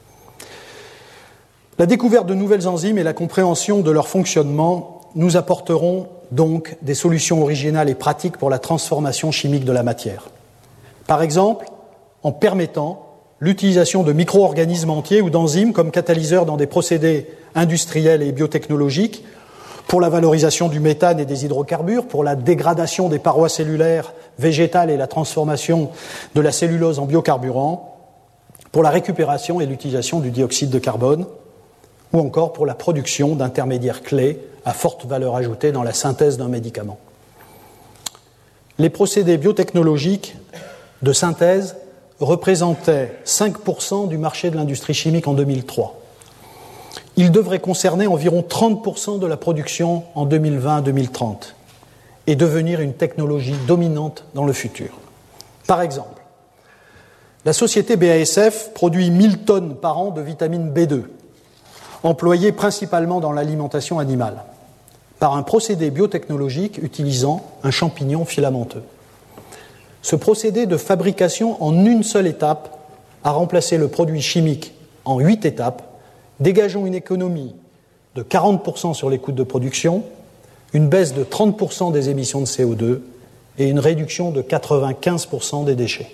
La découverte de nouvelles enzymes et la compréhension de leur fonctionnement nous apporteront donc des solutions originales et pratiques pour la transformation chimique de la matière. Par exemple, en permettant l'utilisation de micro-organismes entiers ou d'enzymes comme catalyseurs dans des procédés industriels et biotechnologiques pour la valorisation du méthane et des hydrocarbures, pour la dégradation des parois cellulaires végétales et la transformation de la cellulose en biocarburant, pour la récupération et l'utilisation du dioxyde de carbone, ou encore pour la production d'intermédiaires clés à forte valeur ajoutée dans la synthèse d'un médicament. Les procédés biotechnologiques de synthèse représentaient 5% du marché de l'industrie chimique en 2003. Ils devraient concerner environ 30% de la production en 2020-2030 et devenir une technologie dominante dans le futur. Par exemple, la société BASF produit 1000 tonnes par an de vitamine B2, employée principalement dans l'alimentation animale, par un procédé biotechnologique utilisant un champignon filamenteux. Ce procédé de fabrication en une seule étape a remplacé le produit chimique en 8 étapes, dégageant une économie de 40% sur les coûts de production, une baisse de 30% des émissions de CO2 et une réduction de 95% des déchets.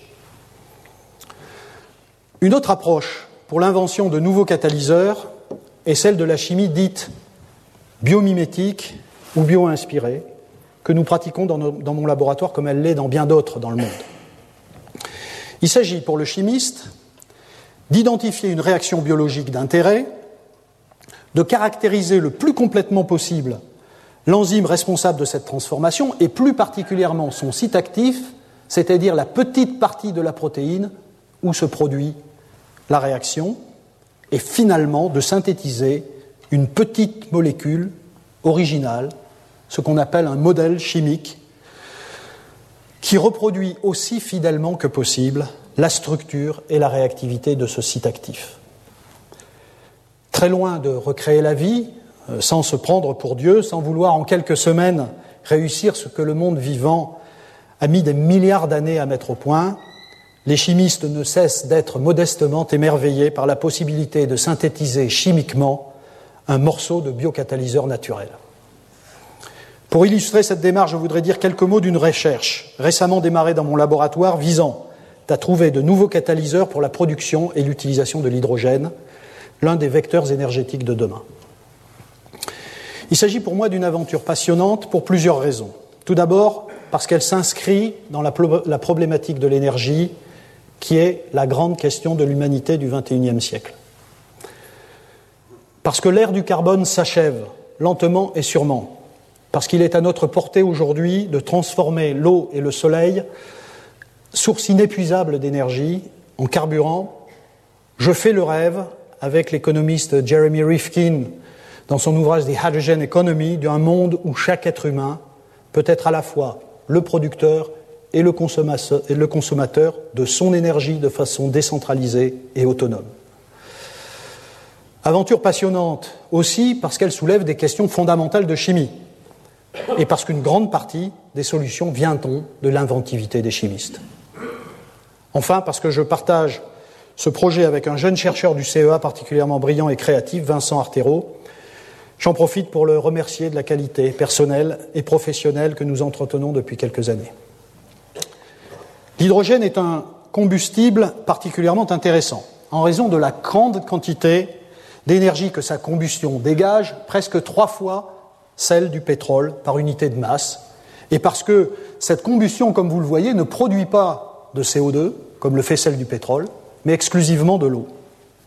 Une autre approche pour l'invention de nouveaux catalyseurs est celle de la chimie dite biomimétique ou bio-inspirée, que nous pratiquons dans mon laboratoire comme elle l'est dans bien d'autres dans le monde. Il s'agit pour le chimiste d'identifier une réaction biologique d'intérêt, de caractériser le plus complètement possible l'enzyme responsable de cette transformation et plus particulièrement son site actif, c'est-à-dire la petite partie de la protéine où se produit la réaction, et finalement de synthétiser une petite molécule originale, ce qu'on appelle un modèle chimique, qui reproduit aussi fidèlement que possible la structure et la réactivité de ce site actif. Très loin de recréer la vie, sans se prendre pour Dieu, sans vouloir en quelques semaines réussir ce que le monde vivant a mis des milliards d'années à mettre au point, les chimistes ne cessent d'être modestement émerveillés par la possibilité de synthétiser chimiquement un morceau de biocatalyseur naturel. Pour illustrer cette démarche, je voudrais dire quelques mots d'une recherche récemment démarrée dans mon laboratoire visant à trouver de nouveaux catalyseurs pour la production et l'utilisation de l'hydrogène, l'un des vecteurs énergétiques de demain. Il s'agit pour moi d'une aventure passionnante pour plusieurs raisons. Tout d'abord, parce qu'elle s'inscrit dans la problématique de l'énergie, qui est la grande question de l'humanité du XXIe siècle. Parce que l'ère du carbone s'achève, lentement et sûrement. Parce qu'il est à notre portée aujourd'hui de transformer l'eau et le soleil, source inépuisable d'énergie, en carburant. Je fais le rêve, avec l'économiste Jeremy Rifkin, dans son ouvrage The Hydrogen Economy, d'un monde où chaque être humain peut être à la fois le producteur et le consommateur de son énergie de façon décentralisée et autonome. Aventure passionnante aussi parce qu'elle soulève des questions fondamentales de chimie et parce qu'une grande partie des solutions viendront de l'inventivité des chimistes. Enfin, parce que je partage ce projet avec un jeune chercheur du CEA particulièrement brillant et créatif, Vincent Artero. J'en profite pour le remercier de la qualité personnelle et professionnelle que nous entretenons depuis quelques années. L'hydrogène est un combustible particulièrement intéressant en raison de la grande quantité d'énergie que sa combustion dégage, presque 3 fois celle du pétrole par unité de masse. Et parce que cette combustion, comme vous le voyez, ne produit pas de CO2, comme le fait celle du pétrole, mais exclusivement de l'eau.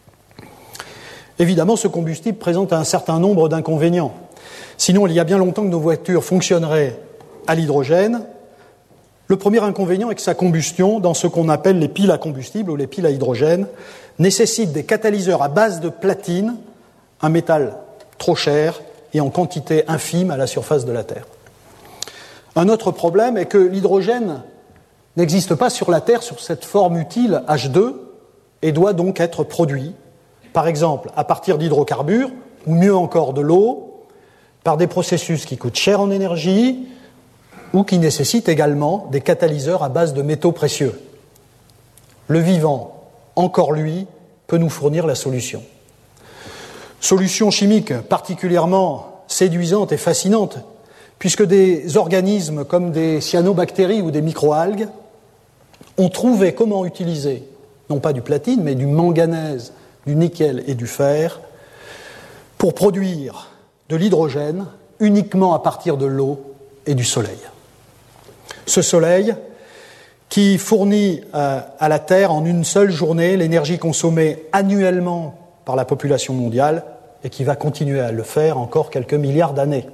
Évidemment, ce combustible présente un certain nombre d'inconvénients. Sinon, il y a bien longtemps que nos voitures fonctionneraient à l'hydrogène. Le premier inconvénient est que sa combustion, dans ce qu'on appelle les piles à combustible ou les piles à hydrogène, nécessite des catalyseurs à base de platine, un métal trop cher et en quantité infime à la surface de la Terre. Un autre problème est que l'hydrogène n'existe pas sur la Terre sur cette forme utile H2 et doit donc être produit, par exemple à partir d'hydrocarbures, ou mieux encore de l'eau, par des processus qui coûtent cher en énergie ou qui nécessitent également des catalyseurs à base de métaux précieux. Le vivant, encore lui, peut nous fournir la solution. Solution chimique particulièrement séduisante et fascinante, puisque des organismes comme des cyanobactéries ou des microalgues ont trouvé comment utiliser, non pas du platine, mais du manganèse, du nickel et du fer, pour produire de l'hydrogène uniquement à partir de l'eau et du soleil. Ce soleil qui fournit à la Terre en une seule journée l'énergie consommée annuellement par la population mondiale et qui va continuer à le faire encore quelques milliards d'années.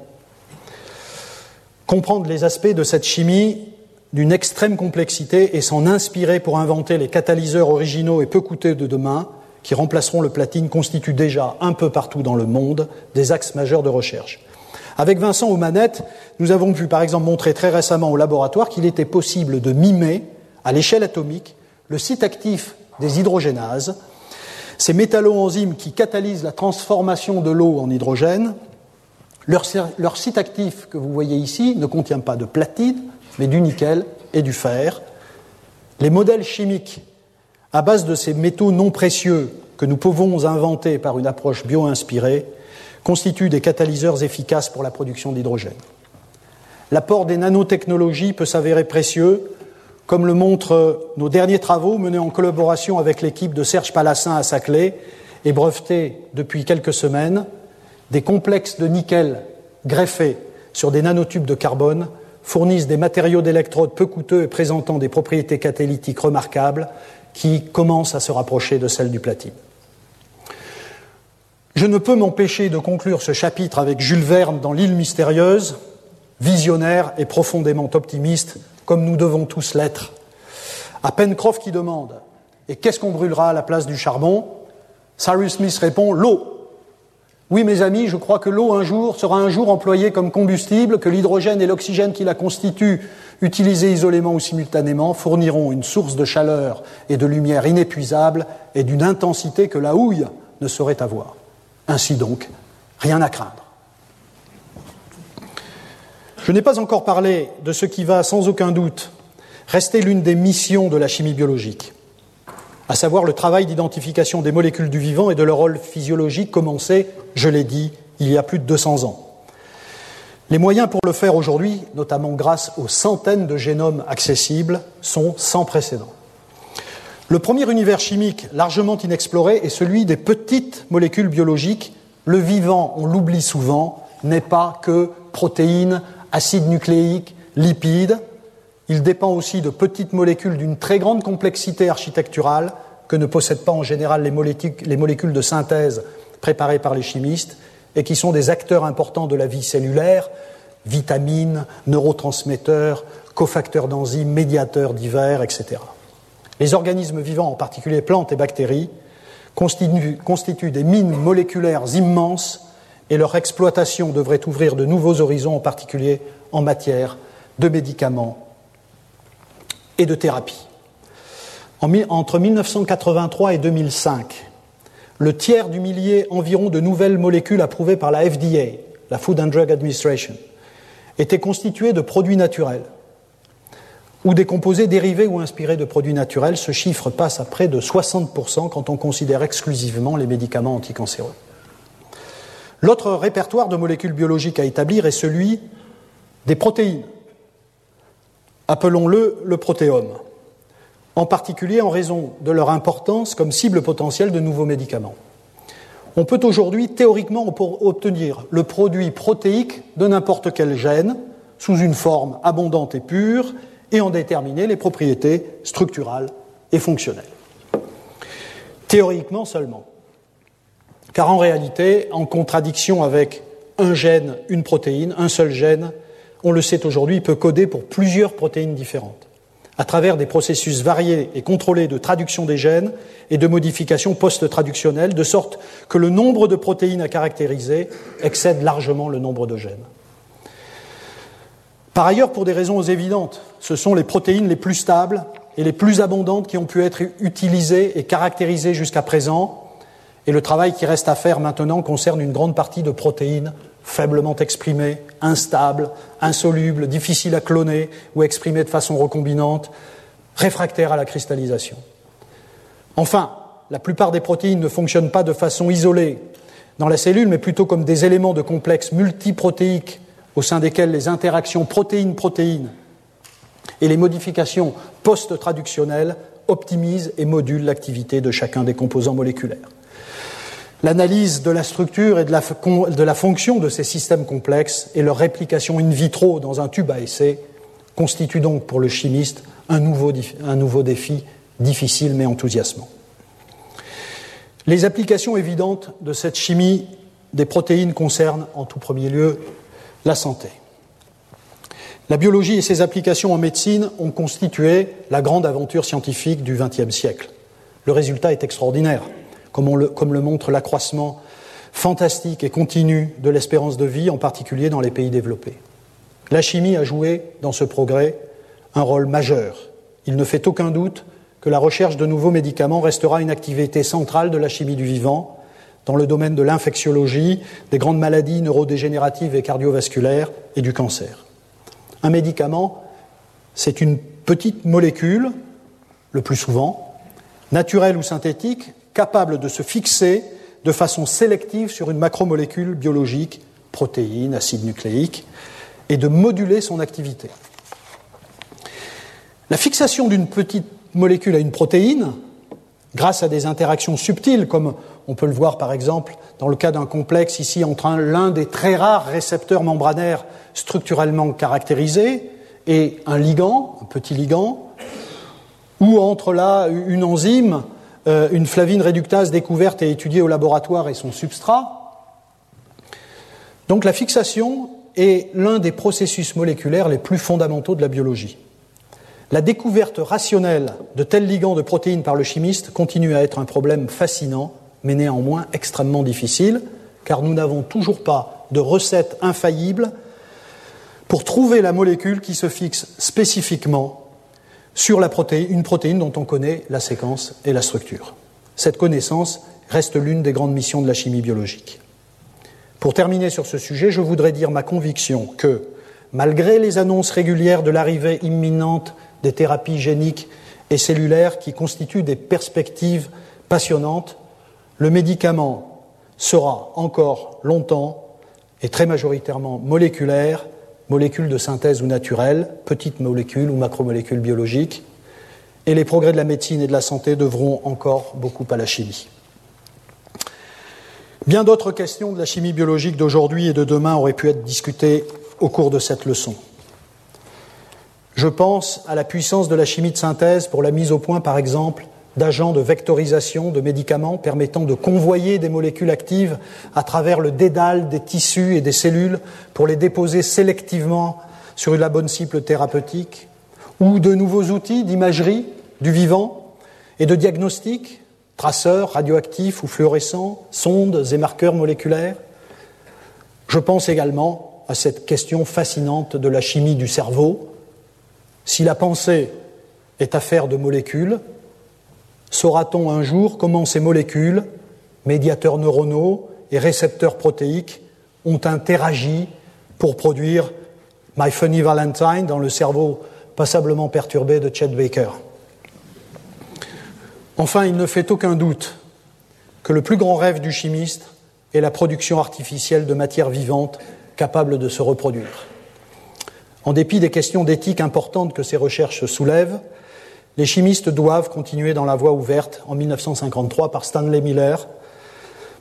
Comprendre les aspects de cette chimie d'une extrême complexité et s'en inspirer pour inventer les catalyseurs originaux et peu coûteux de demain qui remplaceront le platine constitue déjà un peu partout dans le monde des axes majeurs de recherche. Avec Vincent aux manettes, nous avons pu par exemple montrer très récemment au laboratoire qu'il était possible de mimer à l'échelle atomique le site actif des hydrogénases, ces métalloenzymes qui catalysent la transformation de l'eau en hydrogène. Leur site actif que vous voyez ici ne contient pas de platine, mais du nickel et du fer. Les modèles chimiques à base de ces métaux non précieux que nous pouvons inventer par une approche bio-inspirée constituent des catalyseurs efficaces pour la production d'hydrogène. L'apport des nanotechnologies peut s'avérer précieux, comme le montrent nos derniers travaux menés en collaboration avec l'équipe de Serge Palassin à Saclay et brevetés depuis quelques semaines. Des complexes de nickel greffés sur des nanotubes de carbone fournissent des matériaux d'électrode peu coûteux et présentant des propriétés catalytiques remarquables qui commencent à se rapprocher de celles du platine. Je ne peux m'empêcher de conclure ce chapitre avec Jules Verne dans L'île mystérieuse, visionnaire et profondément optimiste, comme nous devons tous l'être. À Pencroff qui demande « Et qu'est-ce qu'on brûlera à la place du charbon ?» Cyrus Smith répond « L'eau ». Oui, mes amis, je crois que l'eau sera un jour employée comme combustible, que l'hydrogène et l'oxygène qui la constituent, utilisés isolément ou simultanément, fourniront une source de chaleur et de lumière inépuisable et d'une intensité que la houille ne saurait avoir. Ainsi donc, rien à craindre. Je n'ai pas encore parlé de ce qui va, sans aucun doute, rester l'une des missions de la chimie biologique, à savoir le travail d'identification des molécules du vivant et de leur rôle physiologique commencé, je l'ai dit, il y a plus de 200 ans. Les moyens pour le faire aujourd'hui, notamment grâce aux centaines de génomes accessibles, sont sans précédent. Le premier univers chimique largement inexploré est celui des petites molécules biologiques. Le vivant, on l'oublie souvent, n'est pas que protéines, acides nucléiques, lipides. Il dépend aussi de petites molécules d'une très grande complexité architecturale que ne possèdent pas en général les molécules de synthèse préparées par les chimistes et qui sont des acteurs importants de la vie cellulaire, vitamines, neurotransmetteurs, cofacteurs d'enzymes, médiateurs divers, etc. Les organismes vivants, en particulier plantes et bactéries, constituent des mines moléculaires immenses et leur exploitation devrait ouvrir de nouveaux horizons, en particulier en matière de médicaments et de thérapie. Entre 1983 et 2005, le tiers du millier environ de nouvelles molécules approuvées par la FDA, la Food and Drug Administration, étaient constituées de produits naturels ou des composés dérivés ou inspirés de produits naturels. Ce chiffre passe à près de 60% quand on considère exclusivement les médicaments anticancéreux. L'autre répertoire de molécules biologiques à établir est celui des protéines. Appelons-le le protéome, en particulier en raison de leur importance comme cible potentielle de nouveaux médicaments. On peut aujourd'hui théoriquement obtenir le produit protéique de n'importe quel gène sous une forme abondante et pure et en déterminer les propriétés structurales et fonctionnelles. Théoriquement seulement. Car en réalité, en contradiction avec un gène, une protéine, un seul gène, on le sait aujourd'hui, peut coder pour plusieurs protéines différentes, à travers des processus variés et contrôlés de traduction des gènes et de modification post-traductionnelle, de sorte que le nombre de protéines à caractériser excède largement le nombre de gènes. Par ailleurs, pour des raisons évidentes, ce sont les protéines les plus stables et les plus abondantes qui ont pu être utilisées et caractérisées jusqu'à présent, et le travail qui reste à faire maintenant concerne une grande partie de protéines faiblement exprimées, instables, insolubles, difficiles à cloner ou exprimées de façon recombinante, réfractaires à la cristallisation. Enfin, la plupart des protéines ne fonctionnent pas de façon isolée dans la cellule, mais plutôt comme des éléments de complexes multiprotéiques au sein desquels les interactions protéine-protéine et les modifications post-traductionnelles optimisent et modulent l'activité de chacun des composants moléculaires. L'analyse de la structure et de la fonction de ces systèmes complexes et leur réplication in vitro dans un tube à essai constitue donc pour le chimiste un nouveau défi difficile mais enthousiasmant. Les applications évidentes de cette chimie des protéines concernent en tout premier lieu la santé. La biologie et ses applications en médecine ont constitué la grande aventure scientifique du XXe siècle. Le résultat est extraordinaire, comme le montre l'accroissement fantastique et continu de l'espérance de vie, en particulier dans les pays développés. La chimie a joué dans ce progrès un rôle majeur. Il ne fait aucun doute que la recherche de nouveaux médicaments restera une activité centrale de la chimie du vivant, dans le domaine de l'infectiologie, des grandes maladies neurodégénératives et cardiovasculaires et du cancer. Un médicament, c'est une petite molécule, le plus souvent, naturelle ou synthétique, capable de se fixer de façon sélective sur une macromolécule biologique, protéine, acide nucléique, et de moduler son activité. La fixation d'une petite molécule à une protéine, grâce à des interactions subtiles, comme on peut le voir par exemple dans le cas d'un complexe ici entre l'un des très rares récepteurs membranaires structurellement caractérisés et un ligand, un petit ligand, ou entre là une enzyme, une flavine réductase découverte et étudiée au laboratoire et son substrat. Donc la fixation est l'un des processus moléculaires les plus fondamentaux de la biologie. La découverte rationnelle de tels ligands de protéines par le chimiste continue à être un problème fascinant, mais néanmoins extrêmement difficile, car nous n'avons toujours pas de recette infaillible pour trouver la molécule qui se fixe spécifiquement sur une protéine dont on connaît la séquence et la structure. Cette connaissance reste l'une des grandes missions de la chimie biologique. Pour terminer sur ce sujet, je voudrais dire ma conviction que, malgré les annonces régulières de l'arrivée imminente des thérapies géniques et cellulaires qui constituent des perspectives passionnantes, le médicament sera encore longtemps et très majoritairement moléculaire, molécules de synthèse ou naturelles, petites molécules ou macromolécules biologiques, et les progrès de la médecine et de la santé devront encore beaucoup à la chimie. Bien d'autres questions de la chimie biologique d'aujourd'hui et de demain auraient pu être discutées au cours de cette leçon. Je pense à la puissance de la chimie de synthèse pour la mise au point, par exemple, d'agents de vectorisation de médicaments permettant de convoyer des molécules actives à travers le dédale des tissus et des cellules pour les déposer sélectivement sur la bonne cible thérapeutique, ou de nouveaux outils d'imagerie du vivant et de diagnostic, traceurs radioactifs ou fluorescents, sondes et marqueurs moléculaires. Je pense également à cette question fascinante de la chimie du cerveau. Si la pensée est affaire de molécules, saura-t-on un jour comment ces molécules, médiateurs neuronaux et récepteurs protéiques, ont interagi pour produire My Funny Valentine dans le cerveau passablement perturbé de Chet Baker. Enfin, il ne fait aucun doute que le plus grand rêve du chimiste est la production artificielle de matières vivantes capables de se reproduire. En dépit des questions d'éthique importantes que ces recherches soulèvent, les chimistes doivent continuer dans la voie ouverte en 1953 par Stanley Miller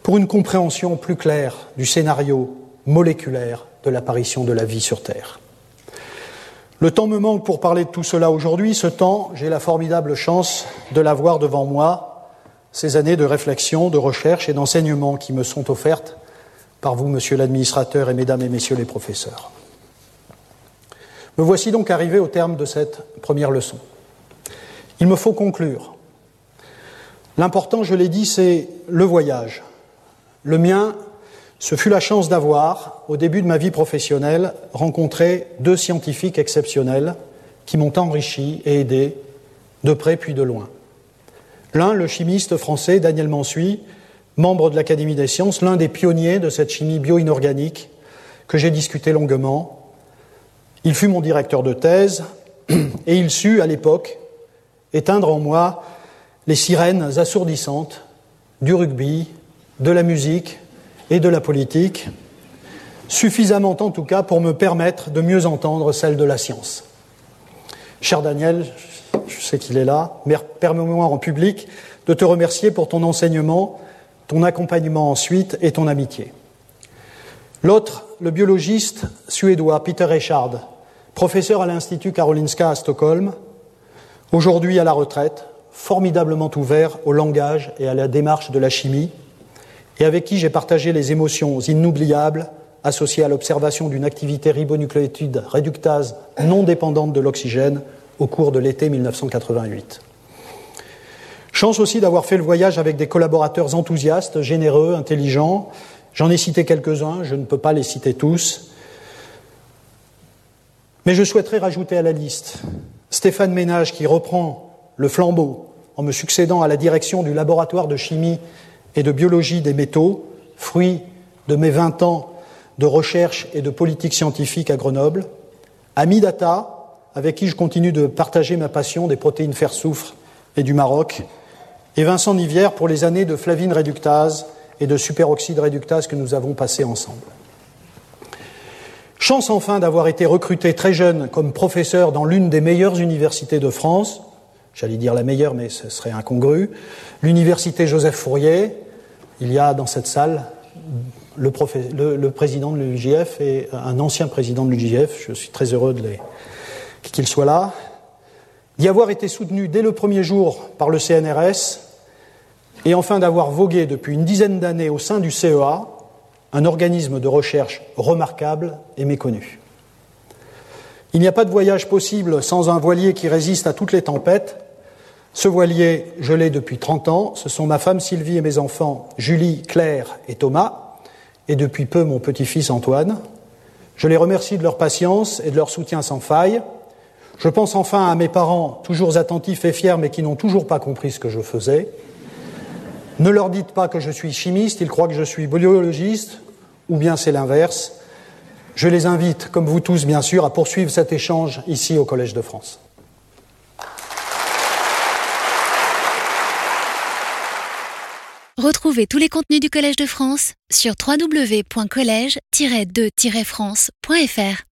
pour une compréhension plus claire du scénario moléculaire de l'apparition de la vie sur Terre. Le temps me manque pour parler de tout cela aujourd'hui. Ce temps, j'ai la formidable chance de l'avoir devant moi, ces années de réflexion, de recherche et d'enseignement qui me sont offertes par vous, monsieur l'administrateur, et mesdames et messieurs les professeurs. Me voici donc arrivé au terme de cette première leçon. Il me faut conclure. L'important, je l'ai dit, c'est le voyage. Le mien, ce fut la chance d'avoir, au début de ma vie professionnelle, rencontré deux scientifiques exceptionnels qui m'ont enrichi et aidé, de près puis de loin. L'un, le chimiste français Daniel Mansuy, membre de l'Académie des sciences, l'un des pionniers de cette chimie bio-inorganique que j'ai discuté longuement. Il fut mon directeur de thèse et il sut, à l'époque, éteindre en moi les sirènes assourdissantes du rugby, de la musique et de la politique, suffisamment en tout cas pour me permettre de mieux entendre celle de la science. Cher Daniel, je sais qu'il est là, mais permets-moi en public de te remercier pour ton enseignement, ton accompagnement ensuite et ton amitié. L'autre, le biologiste suédois Peter Echard, professeur à l'Institut Karolinska à Stockholm, aujourd'hui à la retraite, formidablement ouvert au langage et à la démarche de la chimie, et avec qui j'ai partagé les émotions inoubliables associées à l'observation d'une activité ribonucléotide réductase non dépendante de l'oxygène au cours de l'été 1988. Chance aussi d'avoir fait le voyage avec des collaborateurs enthousiastes, généreux, intelligents. J'en ai cité quelques-uns, je ne peux pas les citer tous. Mais je souhaiterais rajouter à la liste Stéphane Ménage qui reprend le flambeau en me succédant à la direction du laboratoire de chimie et de biologie des métaux, fruit de mes 20 ans de recherche et de politique scientifique à Grenoble, Ami Data, avec qui je continue de partager ma passion des protéines fer-soufre et du Maroc, et Vincent Nivière pour les années de flavine réductase et de superoxyde réductase que nous avons passées ensemble. Chance enfin d'avoir été recruté très jeune comme professeur dans l'une des meilleures universités de France, j'allais dire la meilleure mais ce serait incongru, l'université Joseph Fourier. Il y a dans cette salle le président de l'UJF et un ancien président de l'UJF, je suis très heureux qu'il soit là, d'y avoir été soutenu dès le premier jour par le CNRS et enfin d'avoir vogué depuis une dizaine d'années au sein du CEA, un organisme de recherche remarquable et méconnu. Il n'y a pas de voyage possible sans un voilier qui résiste à toutes les tempêtes. Ce voilier, je l'ai depuis 30 ans. Ce sont ma femme Sylvie et mes enfants Julie, Claire et Thomas, et depuis peu mon petit-fils Antoine. Je les remercie de leur patience et de leur soutien sans faille. Je pense enfin à mes parents, toujours attentifs et fiers, mais qui n'ont toujours pas compris ce que je faisais. Ne leur dites pas que je suis chimiste, ils croient que je suis biologiste, ou bien c'est l'inverse. Je les invite, comme vous tous bien sûr, à poursuivre cet échange ici au Collège de France. Retrouvez tous les contenus du Collège de France sur www.collège-2-france.fr.